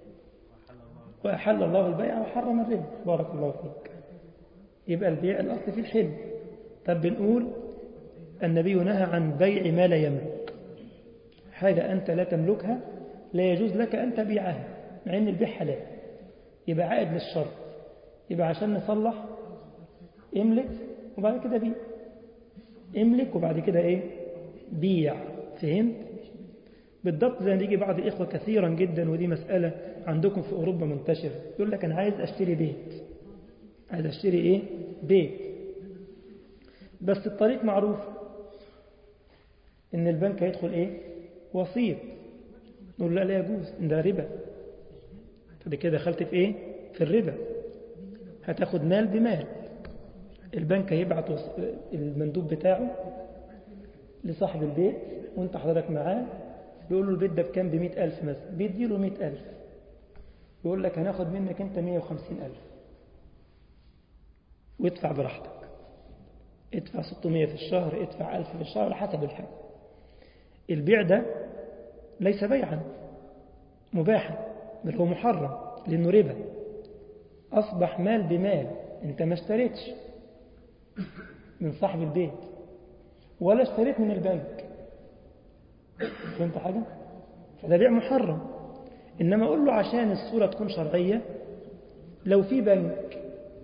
وأحل الله البيع وحرم الربا، بارك الله فيك. يبقى البيع الأصل فيه الحل. طب بنقول النبي نهى عن بيع ما لا يملك، حاجة أنت لا تملكها لا يجوز لك أن تبيعها مع أن البيع حلال، يبقى عائد للشرط. يبقى عشان نصلح املك وبعد كده بيع، املك وبعد كده إيه؟ بيع. فهمت؟ بالضبط زي ما يجي بعض الإخوة كثيرا جدا، ودي مسألة عندكم في أوروبا منتشرة، يقول لك أنا عايز أشتري بيت، عايز أشتري إيه؟ بيت، بس الطريق معروف إن البنك هيدخل إيه؟ وسيط. نقول لا، لا يجوز، إن ده ربا. فدي كده دخلت في إيه؟ في الربا. هتاخد مال بمال. البنك هيبعت المندوب بتاعه لصاحب البيت وانت حضرتك معاه، بيقول له البيت ده بكام؟ ب100,000 مثلا، بيديله 100,000، يقول لك هناخد منك انت 150,000 وادفع براحتك، ادفع 600 في الشهر، ادفع 1000 في الشهر حسب الحال. البيع ده ليس بيعا مباحا، بل هو محرم لأنه ربا، أصبح مال بمال. انت ما اشتريتش من صاحب البيت ولا اشتريت من البنك، فهمت حاجة؟ فده بيع محرم. إنما أقول له عشان الصورة تكون شرعية، لو في بنك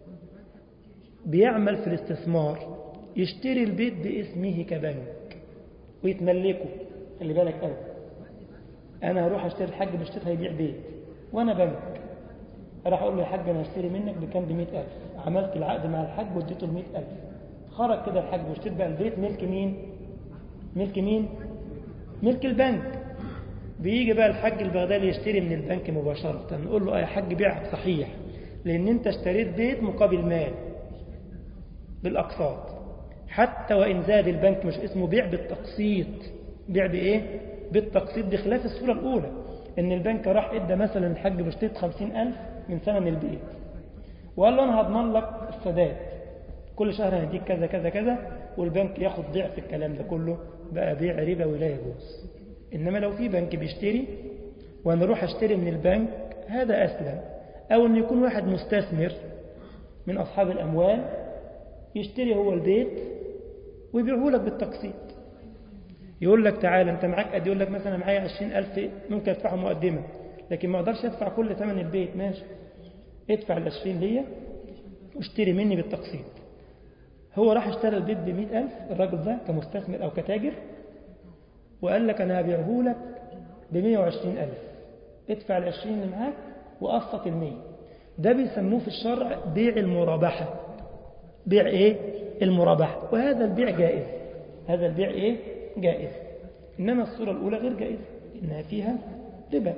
بيعمل في الاستثمار يشتري البيت باسمه كبنك ويتملكه، خلي بالك أوي، أنا هروح أشتري، الحاج بيشتري هيبيع بيت وأنا بنك، راح أقول له يا حاج أنا هشتري منك بكام؟ ب100,000. عملت العقد مع الحاج واديته 100,000، خرج كده الحاج واشتري بقى البيت ملك مين؟ ملك مين؟ ملك البنك. بيجي بقى الحاج البغدادي يشتري من البنك مباشرة، نقول له يا حاج بيعك صحيح، لأن أنت اشتريت بيت مقابل مال بالأقساط، حتى وإن زاد البنك مش اسمه بيع بالتقسيط. بيع بإيه؟ بالتقسيط، بخلاف الصورة الأولى إن البنك راح إدى مثلا الحاج باشتريت 50,000 من ثمن البيت وقال له أنا هضمن لك السداد، كل شهر هنديك كذا كذا كذا، والبنك ياخد ضعف الكلام ده كله، بقى بيع ربا ولا يجوز. إنما لو في بنك بيشتري وأنا أروح أشتري من البنك، هذا أسلم. أو أن يكون واحد مستثمر من أصحاب الأموال يشتري هو البيت ويبيعه لك بالتقسيط. يقول لك تعالى أنت معاك قد، يقول لك مثلا معايا 20,000 ممكن أدفعه مقدمة، لكن ما أقدرش أدفع كل ثمن البيت. ماشي، ادفع 20 ليا واشتري مني بالتقسيط. هو راح اشترى البيت ب100,000 الراجل ده كمستثمر أو كتاجر، وقال لك أنا هبيعه لك ب120,000، ادفع 20 اللي معاك وقسط 100. ده بيسموه في الشرع بيع المرابحة. بيع إيه؟ المرابحة. وهذا البيع جائز، هذا البيع إيه؟ جائز. إنما الصورة الأولى غير جائزة، إنها فيها ربا.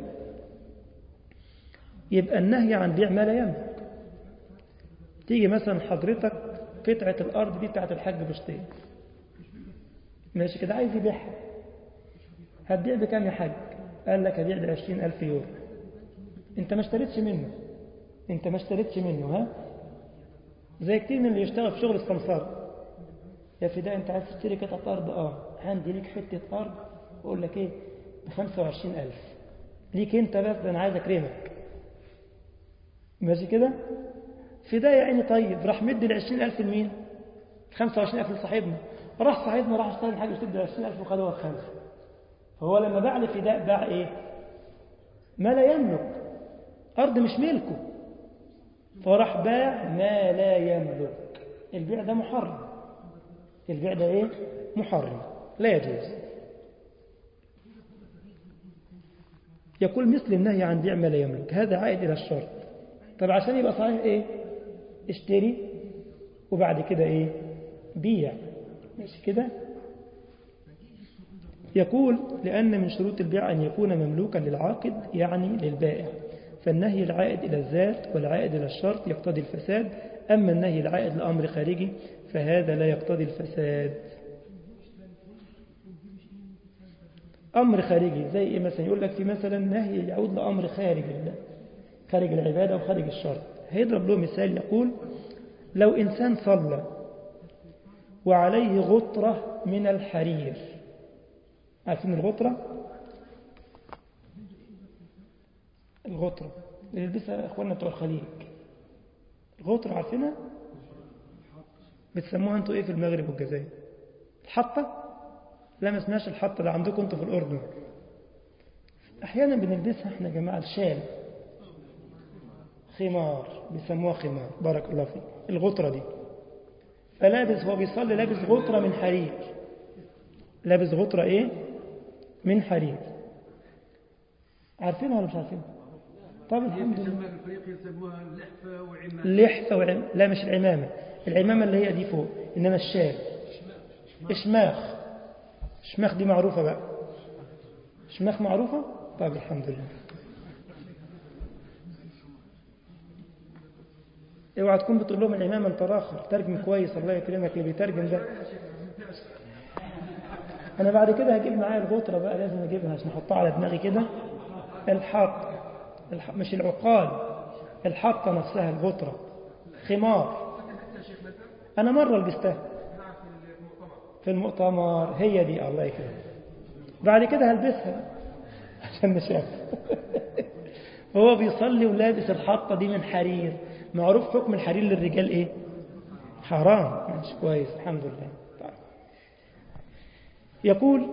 يبقى النهي عن بيع ما لا يملك. تيجي مثلا حضرتك قطعة الأرض دي بتاعت الحاج بشطين، ماشي كده، عايز يبيعها، هتبيع بكام يا حاج؟ قال لك هبيع ب20,000 يورو. انت ما اشتريتش منه، انت ما اشتريتش منه، ها؟ زي كتير من اللي يشتغل في شغل السمسار، يا فداء انت عايز تشتري قطعة أرض، عندي ليك حتة أرض، بقول لك ايه، ب25,000 ليك انت بس، ده انا عايز اكرمك، ماشي كده. فداء يا عيني طيب، راح مدي 20,000 لمين؟ 25,000 لصاحبنا. راح صاحبنا راح اشتري الحاجة واشتري 20,000 وخدوها ب5. فهو لما باع لفداء باع ايه؟ ما لا يملك، أرض مش ملكه، فراح باع ما لا يملك. البيع ده محرم، البيع ده ايه؟ محرم، لا يجوز. يقول مثل النهي عن بيع ما لا يملك، هذا عائد إلى الشرط. طب عشان يبقى صحيح ايه؟ اشتري وبعد كده ايه؟ بيع، ماشي كده. يقول لأن من شروط البيع أن يكون مملوكا للعاقد يعني للبائع، فالنهي العائد إلى الذات والعائد إلى الشرط يقتضي الفساد، أما النهي العائد لأمر خارجي فهذا لا يقتضي الفساد. أمر خارجي زي إيه مثلا؟ يقول لك في مثلا نهي يعود لأمر خارج الله، خارج العبادة وخارج الشرط. هيضرب له مثال، يقول لو إنسان صلى وعليه غطرة من الحرير، عارفين الغطرة؟ الغطرة اللي يلبسها أخواننا بتوع الخليج، الغطرة عارفينها؟ بتسموها أنتوا إيه في المغرب والجزائر؟ الحطة؟ لا ما اسمهاش الحطة، ده عندكم أنتوا في الأردن. أحيانا بنلبسها إحنا يا جماعة الشال، خمار، بيسموها خمار، بارك الله فيك. الغطرة دي فلابس، هو بيصلي لابس غطرة من حرير، لابس غطرة إيه؟ من حرير. عارفينها ولا مش عارفينها؟ طب الحمد لله.
يسموها اللحفة وعمامة.
اللحفة وعمامة، لا مش العمامة، العمامة اللي هي دي فوق، إنما الشال إشماخ. إشماخ دي معروفة بقى، إشماخ معروفة. طب الحمد لله. اوعى تكون بتقول لهم العمامة انت راخر، ترجم كويس الله يكرمك اللي بيترجم ده. أنا بعد كده هجيب معايا الغطرة بقى، لازم أجيبها عشان أحطها على دماغي كده. مش العقال، الحطة نفسها الغطرة، خمار. أنا مرة لبستها في المؤتمر، هي دي الله يكرمك. بعد كده هلبسها عشان نشاف. هو بيصلي ولابس الحطة دي من حرير، معروف حكم الحرير للرجال إيه؟ حرام. مش كويس الحمد لله. طيب. يقول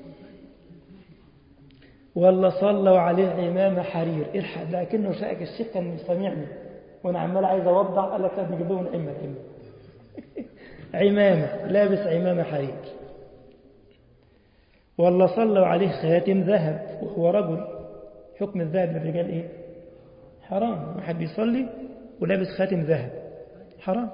ولا صلوا عليه عمامة حرير، الحق ده كأنه شاك الشيخ كان سامعني وانا عمال عايز اوضح، قال لك لازم نجيب لهم العمامة. عمامة، لابس عمامة حرير. ولا صلوا عليه خاتم ذهب وهو رجل، حكم الذهب للرجال ايه؟ حرام. واحد بيصلي ولابس خاتم ذهب حرام.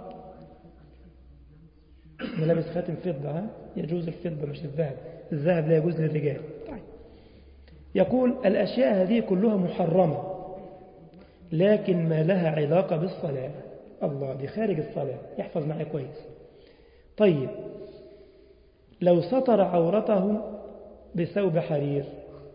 لابس خاتم فضة يجوز الفضة مش الذهب، الذهب لا يجوز للرجال. طيب. يقول الأشياء هذه كلها محرمة لكن ما لها علاقة بالصلاة. الله، دي خارج الصلاة، يحفظ معي كويس. طيب لو سطر عورته بثوب حرير،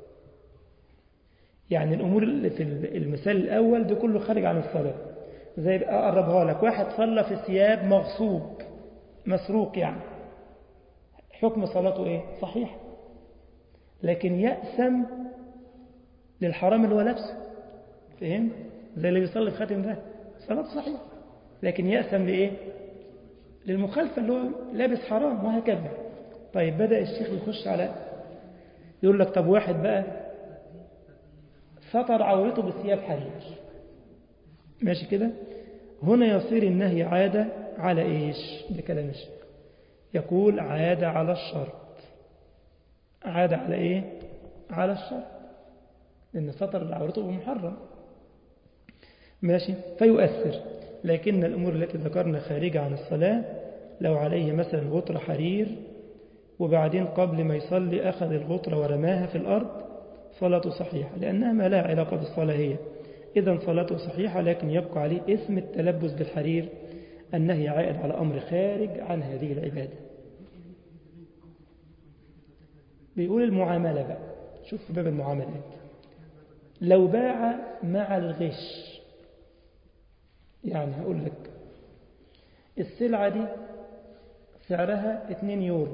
يعني الأمور اللي في المثال الأول ده كله خارج عن الصلاة. زي أقربها لك، واحد صلى في ثياب مغصوب مسروق، يعني حكم صلاته إيه؟ صحيح، لكن يأثم للحرام اللي هو لابسه. فهم؟ زي اللي بيصلي في خاتم ده صلاته صحيح، لكن يأثم لإيه؟ للمخالفة اللي هو لابس حرام، وهكذا. طيب بدأ الشيخ يخش على يقول لك طب واحد بقى سطر عورته بثياب حرير، ماشي كده، هنا يصير النهي عادة على إيش؟ ده كلام الشيخ، يقول عادة على الشرط. عادة على إيه؟ على الشرط، لأن سطر عورته محرم، ماشي، فيؤثر. لكن الأمور التي ذكرنا خارجة عن الصلاة، لو عليه مثلا غطرة حرير وبعدين قبل ما يصلي أخذ الغطرة ورماها في الأرض، صلاته صحيحة، لأنها ما لا علاقة بالصلاة هي، إذن صلاته صحيحة، لكن يبقى عليه اسم التلبس بالحرير، النهي عائد على أمر خارج عن هذه العبادة. بيقول المعاملة بقى، شوف باب المعاملات، لو باع مع الغش، يعني هقول لك السلعة دي سعرها 2 يورو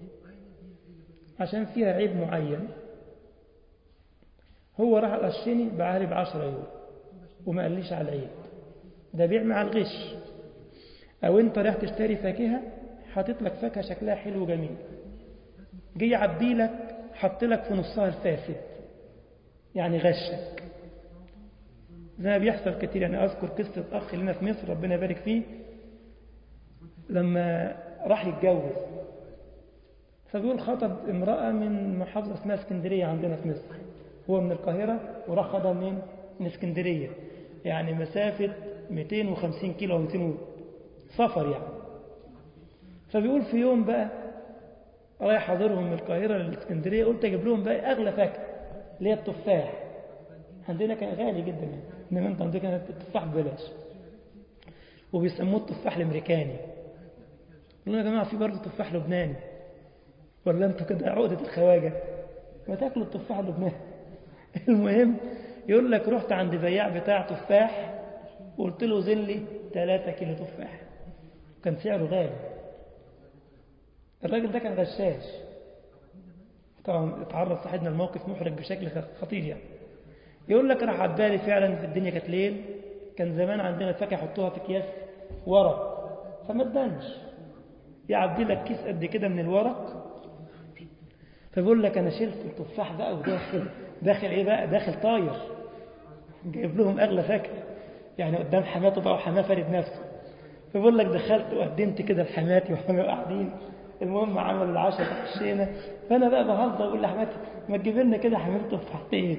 عشان فيها عيب معين، هو راح غشني باعها لي ب10 يورو وما قاليش على العيب، ده بيع مع الغش. أو أنت رايح تشتري فاكهة، حاطط لك فاكهة شكلها حلو جميل، جي يعبي لك حط لك في نصها الفاسد، يعني غشك، زي ما بيحصل كتير. يعني أذكر قصة أخ لنا في مصر ربنا يبارك فيه، لما راح يتجوز فبيقول خطب امرأة من محافظة اسمها اسكندرية عندنا في مصر، هو من القاهرة وراح خطبها من اسكندرية، يعني مسافة 250 كيلو و 200 سفر يعني. فبيقول في يوم بقى رايح حاضرهم من القاهرة للاسكندرية، قلت أجيب لهم بقى أغلى فاكهة اللي هي التفاح، عندنا كان غالي جدا يعني، إنما أنت عندك التفاح ببلاش وبيسموه التفاح الأمريكاني. قلنا يا جماعة في برضه تفاح لبناني، ولا أنتوا كده عقدة الخواجة ما تاكلوا التفاح اللبناني. المهم يقول لك رحت عند بياع بتاع تفاح وقلت له زل لي 3 كيلو تفاح، كان سعره غالي. الراجل ده كان غشاش طبعا، اتعرض صاحبنا الموقف محرج بشكل خطير يعني. يقول لك راح عبالي فعلا، في الدنيا كانت ليل، كان زمان عندنا الفاكهه يحطوها في اكياس ورق فما تبانش، يعبي لك كيس قد كده من الورق. فبيقول لك انا شلت التفاح بقى وداخل ايه بقى، داخل طاير جايب لهم اغلى فاكهه يعني قدام حماته بقى، وحماه فارد نفسه. فبيقول لك دخلت وقدمت كده لحماتي وحماه قاعدين، المهم عملوا العشاء تخشينا، فانا بقى بهزر اقول لحماتي ما تجيب لنا كده حمام تفاحتين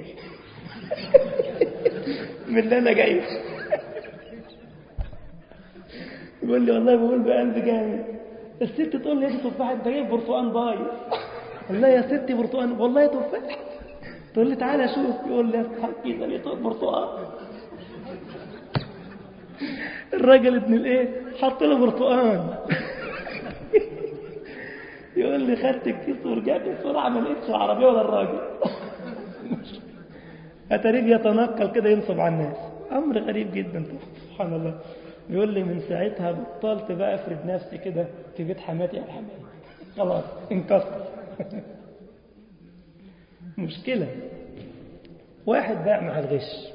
من اللي انا جايب. يقول لي والله بقول بقلب جامد، الست تقول لي ايه تفاح انت جايب برتقان بايظ، والله يا ستي برتقان والله تفاح، تقول لي تعالى شوف، يقول لي افتح الكيس لقيت برتقان. الراجل ابن الايه حط له برتقان يقول لي خدت الكيس ورجعت بسرعه ما لقيتش العربيه ولا الراجل. اتاريب يتنقل كده ينصب على الناس، امر غريب جدا سبحان الله. بيقول لي من ساعتها بطلت بقى افرد نفسي كده في بيت حماتي او حماتي، خلاص انكسر. مشكله. واحد باع مع الغش،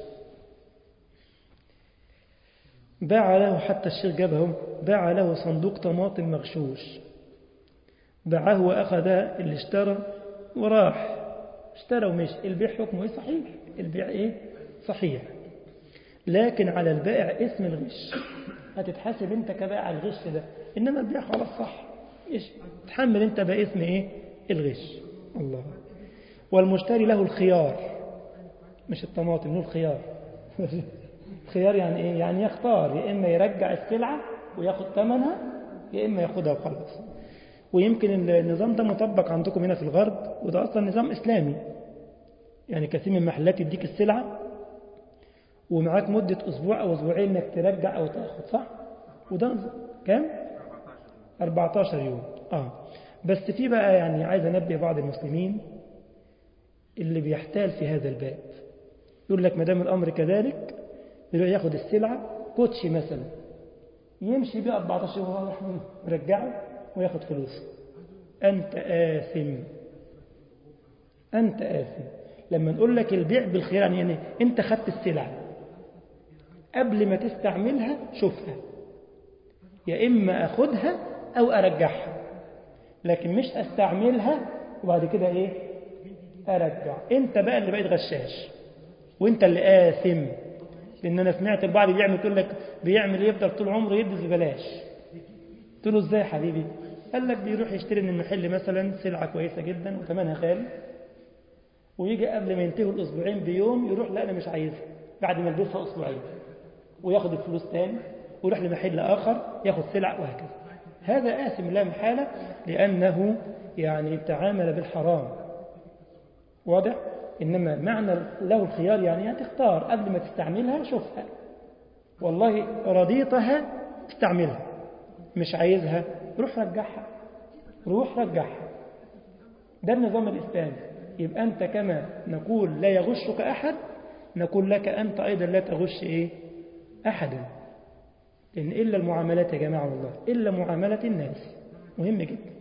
باع له، حتى الشيخ جابه، باع له صندوق طماطم مغشوش، باعه وأخذ اللي اشترى وراح اشترى ومشي، البيع حكمه ايه؟ صحيح، البيع ايه؟ صحيح، لكن على البائع اسم الغش، هتتحاسب انت كبائع الغش ده، انما البيع خلاص صح، ايش تحمل انت باسم ايه؟ الغش. الله. والمشتري له الخيار، مش الطماطم، له الخيار. الخيار يعني ايه؟ يعني يختار، يا اما يرجع السلعة وياخد ثمنها، يا اما ياخدها وخلاص. ويمكن النظام ده مطبق عندكم هنا في الغرب، وده اصلا نظام اسلامي، يعني كثير من المحلات يديك السلعة ومعاك مدة أسبوع أو أسبوعين إنك ترجع أو تأخذ، صح؟ وده كام؟ 14 يوم. بس في بقى يعني عايز أنبه بعض المسلمين اللي بيحتال في هذا الباب، يقول لك ما دام الأمر كذلك، ياخد السلعة كوتشي مثلا، يمشي بيه 14 يوم يرجعه وياخد فلوسه. أنت آثم، أنت آثم. لما نقول لك البيع بالخيار، يعني أنت خدت السلعة قبل ما تستعملها، شوفها، يا إما أخدها أو أرجعها، لكن مش أستعملها وبعد كده إيه أرجع. أنت بقى اللي بقيت غشاش وأنت اللي آثم. لأن أنا سمعت البعض يقول لك بيعمل يفضل طول عمره يدز ببلاش. قلت له إزاي حبيبي؟ قال لك بيروح يشتري من المحل مثلا سلعة كويسة جدا وثمنها غالي، ويجي قبل ما ينتهوا الأسبوعين بيوم يروح لا أنا مش عايزها، بعد ما يلبسها أسبوعين وياخد الفلوس تاني ويروح لمحل آخر ياخد سلع وهكذا. هذا آثم لا محالة، لأنه يعني تعامل بالحرام. واضح؟ إنما معنى له الخيار يعني تختار قبل ما تستعملها، شوفها والله رضيتها استعملها، مش عايزها روح رجعها، روح رجعها. ده النظام الإسلامي. يبقى أنت كما نقول لا يغشك أحد، نقول لك أنت أيضا لا تغش أحدا. لأن إلا المعاملات يا جماعة والله، إلا معاملة الناس مهم جدا،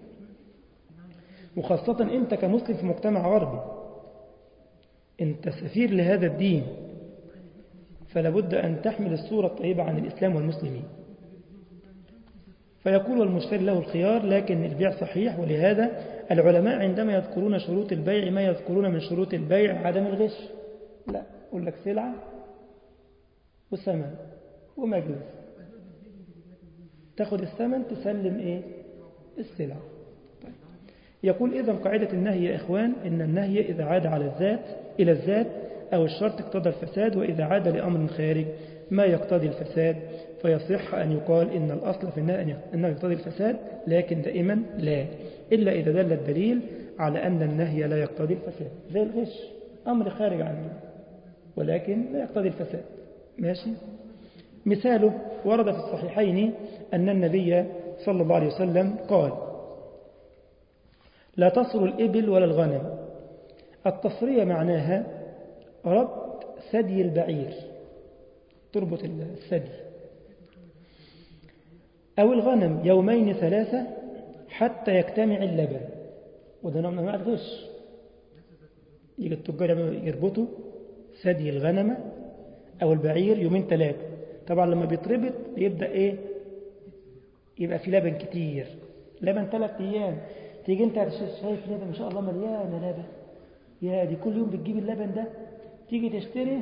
وخاصة أنت كمسلم في مجتمع غربي، أنت سفير لهذا الدين، فلا بد أن تحمل الصورة الطيبة عن الإسلام والمسلمين. فيقول والمشتري له الخيار، لكن البيع صحيح. ولهذا العلماء عندما يذكرون شروط البيع ما يذكرون من شروط البيع عدم الغش. لا، يقول لك سلعة وثمن ومجلس، تاخد الثمن تسلم السلعة. طيب. يقول إذن قاعدة النهي يا إخوان إن النهي إذا عاد إلى الذات أو الشرط اقتضى الفساد، وإذا عاد لأمر خارج ما يقتضي الفساد فيصح أن يقال إن الأصل في النهي أنه يقتضي الفساد، لكن دائما لا، إلا إذا دل الدليل على أن النهي لا يقتضي الفساد، زي الغش أمر خارج عنه ولكن لا يقتضي الفساد. ماشي. مثاله ورد في الصحيحين أن النبي صلى الله عليه وسلم قال لا تصر الإبل ولا الغنم. التصرية معناها ربط ثدي البعير، تربط الثدي، أو الغنم يومين ثلاثة حتى يجتمع اللبن، وده نوع من أنواع الغش. يجي التجار يربطوا ثدي الغنمة أو البعير يومين ثلاثة، طبعا لما بيتربط يبدأ يبقى في لبن كتير، لبن 3 أيام. تيجي انت شايف لبن ما شاء الله مليانة لبن، يا دي كل يوم بتجيب اللبن ده، تيجي تشتري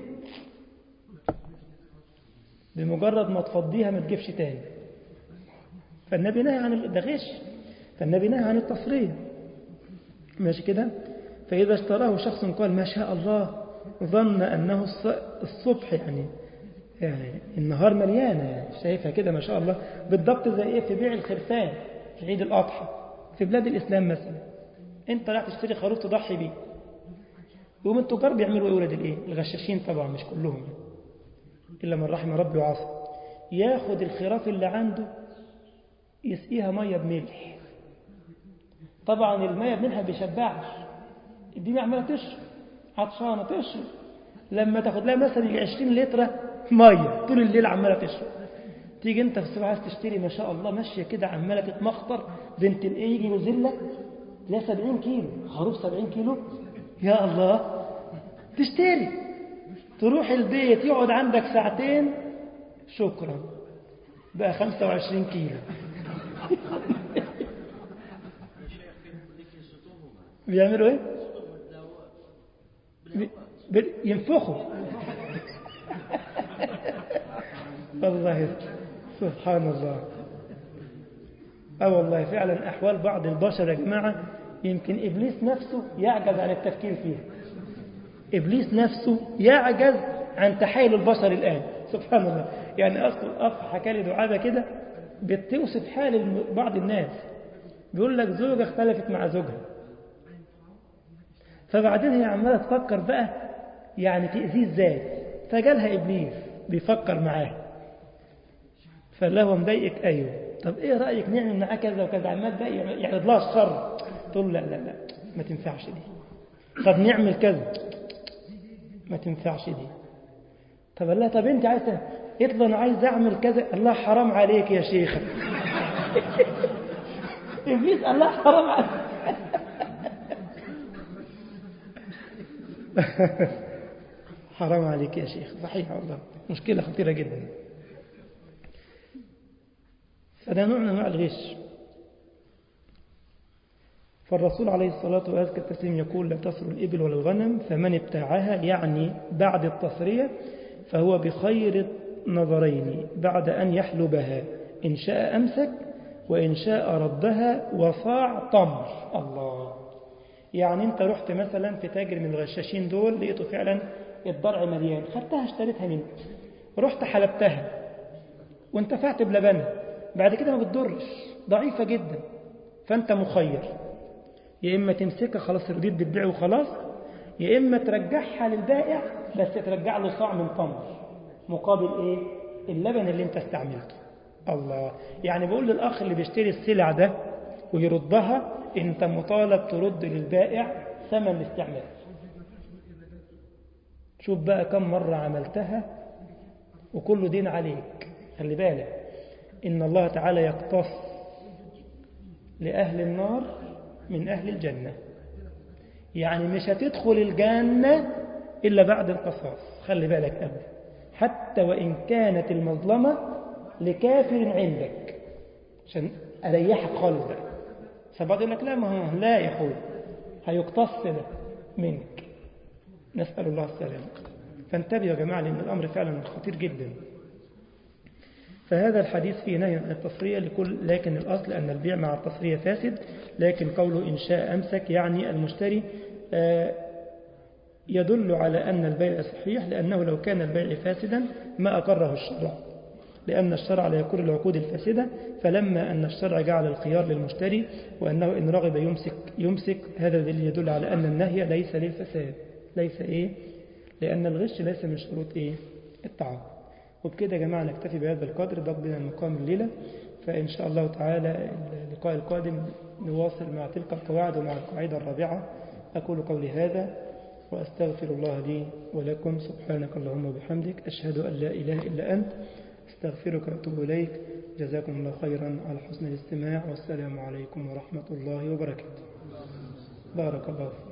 بمجرد ما تفضيها ما تجيبش تاني. فالنبي نهى عن ده غش، فالنبي نهى عن التصرية. ماشي كده. فإذا اشتراه شخص قال ما شاء الله ظن أنه الصبح يعني النهار مليانة، يعني شايفها كده ما شاء الله، بالضبط زي في بيع الخرفان في عيد الأضحى في بلاد الإسلام مثلا، انت راح تشتري خروف تضحي بيه، يوم التجار بيعملوا ولد الغشاشين طبعا مش كلهم إلا من رحم ربي وعصى، ياخد الخراف اللي عنده يسقيها مية بملح. طبعا المية بملح بيشبعش، الدنيا عمالة تشرب، عطشانة تشرب، لما تاخد لها مثلا يجي 20 لتر مية طول الليل عمالة تشرب. تيجي انت في الصبح عايز تشتري ما شاء الله ماشية كده عمالة تتمخطر بنت يجي ينزل لك لا 70 كيلو خروف 70 كيلو، يا الله تشتري، تروح البيت يقعد عندك ساعتين شكرا بقى 25 كيلو. بيعملوا ايه؟ ينفخوا. والله سبحان الله. والله فعلا أحوال بعض البشر يا جماعة يمكن إبليس نفسه يعجز عن التفكير فيها، إبليس نفسه يعجز عن تحايل البشر الآن. سبحان الله. يعني أخ حكى لي دعابة كده بتوصف حال بعض الناس، بيقول لك زوجة اختلفت مع زوجها، فبعدين هي عمالة تفكر بقى يعني تأذيه ازاي، فجالها إبليس بيفكر معاه، فقال له مضايقك أيوه، طب إيه رأيك نعمل معاه كذا وكذا، عمال بقى يعرض لها الشر، تقول لا لا لا ما تنفعش دي، طب نعمل كذا ما تنفعش دي، طب الله طب أنت عايز يطلع أنا عايز أعمل كذا، الله حرام عليك يا شيخ. إبليس الله حرام عليك. حرام عليك يا شيخ، صحيح والله مشكلة خطيرة جدا. فده نوع من أنواع الغش. فالرسول عليه الصلاة وأزكى التسليم يقول لا تصر الإبل ولا الغنم، فمن ابتاعها يعني بعد التصرية فهو بخير نظرين بعد أن يحلبها، إن شاء أمسك وإن شاء ردها وصاع تمر. الله، يعني أنت رحت مثلا في تاجر من الغشاشين دول لقيته فعلا الضرع مليان، خدتها اشتريتها منه، رحت حلبتها وانتفعت بلبنها، بعد كده ما بتضرش، ضعيفة جدا، فأنت مخير، يا إما تمسكها خلاص رديت بتبيعه وخلاص، يا إما ترجعها للبائع بس ترجع له صاع من تمر مقابل إيه؟ اللبن اللي أنت استعملته. الله، يعني بقول للأخ اللي بيشتري السلع ده ويردها، أنت مطالب ترد للبائع ثمن الاستعمال. شوف بقى كم مرة عملتها وكله دين عليك. خلي بالك إن الله تعالى يقتص لأهل النار من أهل الجنة، يعني مش هتدخل الجنة إلا بعد القصاص. خلي بالك أبدا، حتى وإن كانت المظلمة لكافر عندك، عشان أريحك خالص بقى. فبعض يقول لك لا يا أخوي، هيقتص له منك، نسأل الله السلامة. فانتبهوا يا جماعة لأن الأمر فعلا خطير جدا. فهذا الحديث فيه نهي عن التصرية لكن الأصل أن البيع مع التصرية فاسد، لكن قوله إن شاء أمسك يعني المشتري يدل على أن البيع صحيح، لأنه لو كان البيع فاسدا ما أقره الشرع، لأن الشرع لا يقر العقود الفاسدة. فلما أن الشرع جعل الخيار للمشتري وأنه إن رغب يمسك، هذا دليل يدل على أن النهي ليس للفساد، ليس لأن الغش ليس من شروط التعاقد. وبكده يا جماعة نكتفي بهذا القدر، ضرب بنا المقام الليلة، فإن شاء الله تعالى اللقاء القادم نواصل مع تلك القواعد ومع القاعدة الرابعة. أقول قولي هذا وأستغفر الله لي ولكم. سبحانك اللهم وبحمدك، أشهد أن لا إله إلا أنت، استغفرك وأتوب إليك. جزاكم الله خيرا على حسن الاستماع، والسلام عليكم ورحمة الله وبركاته. بارك الله فيك.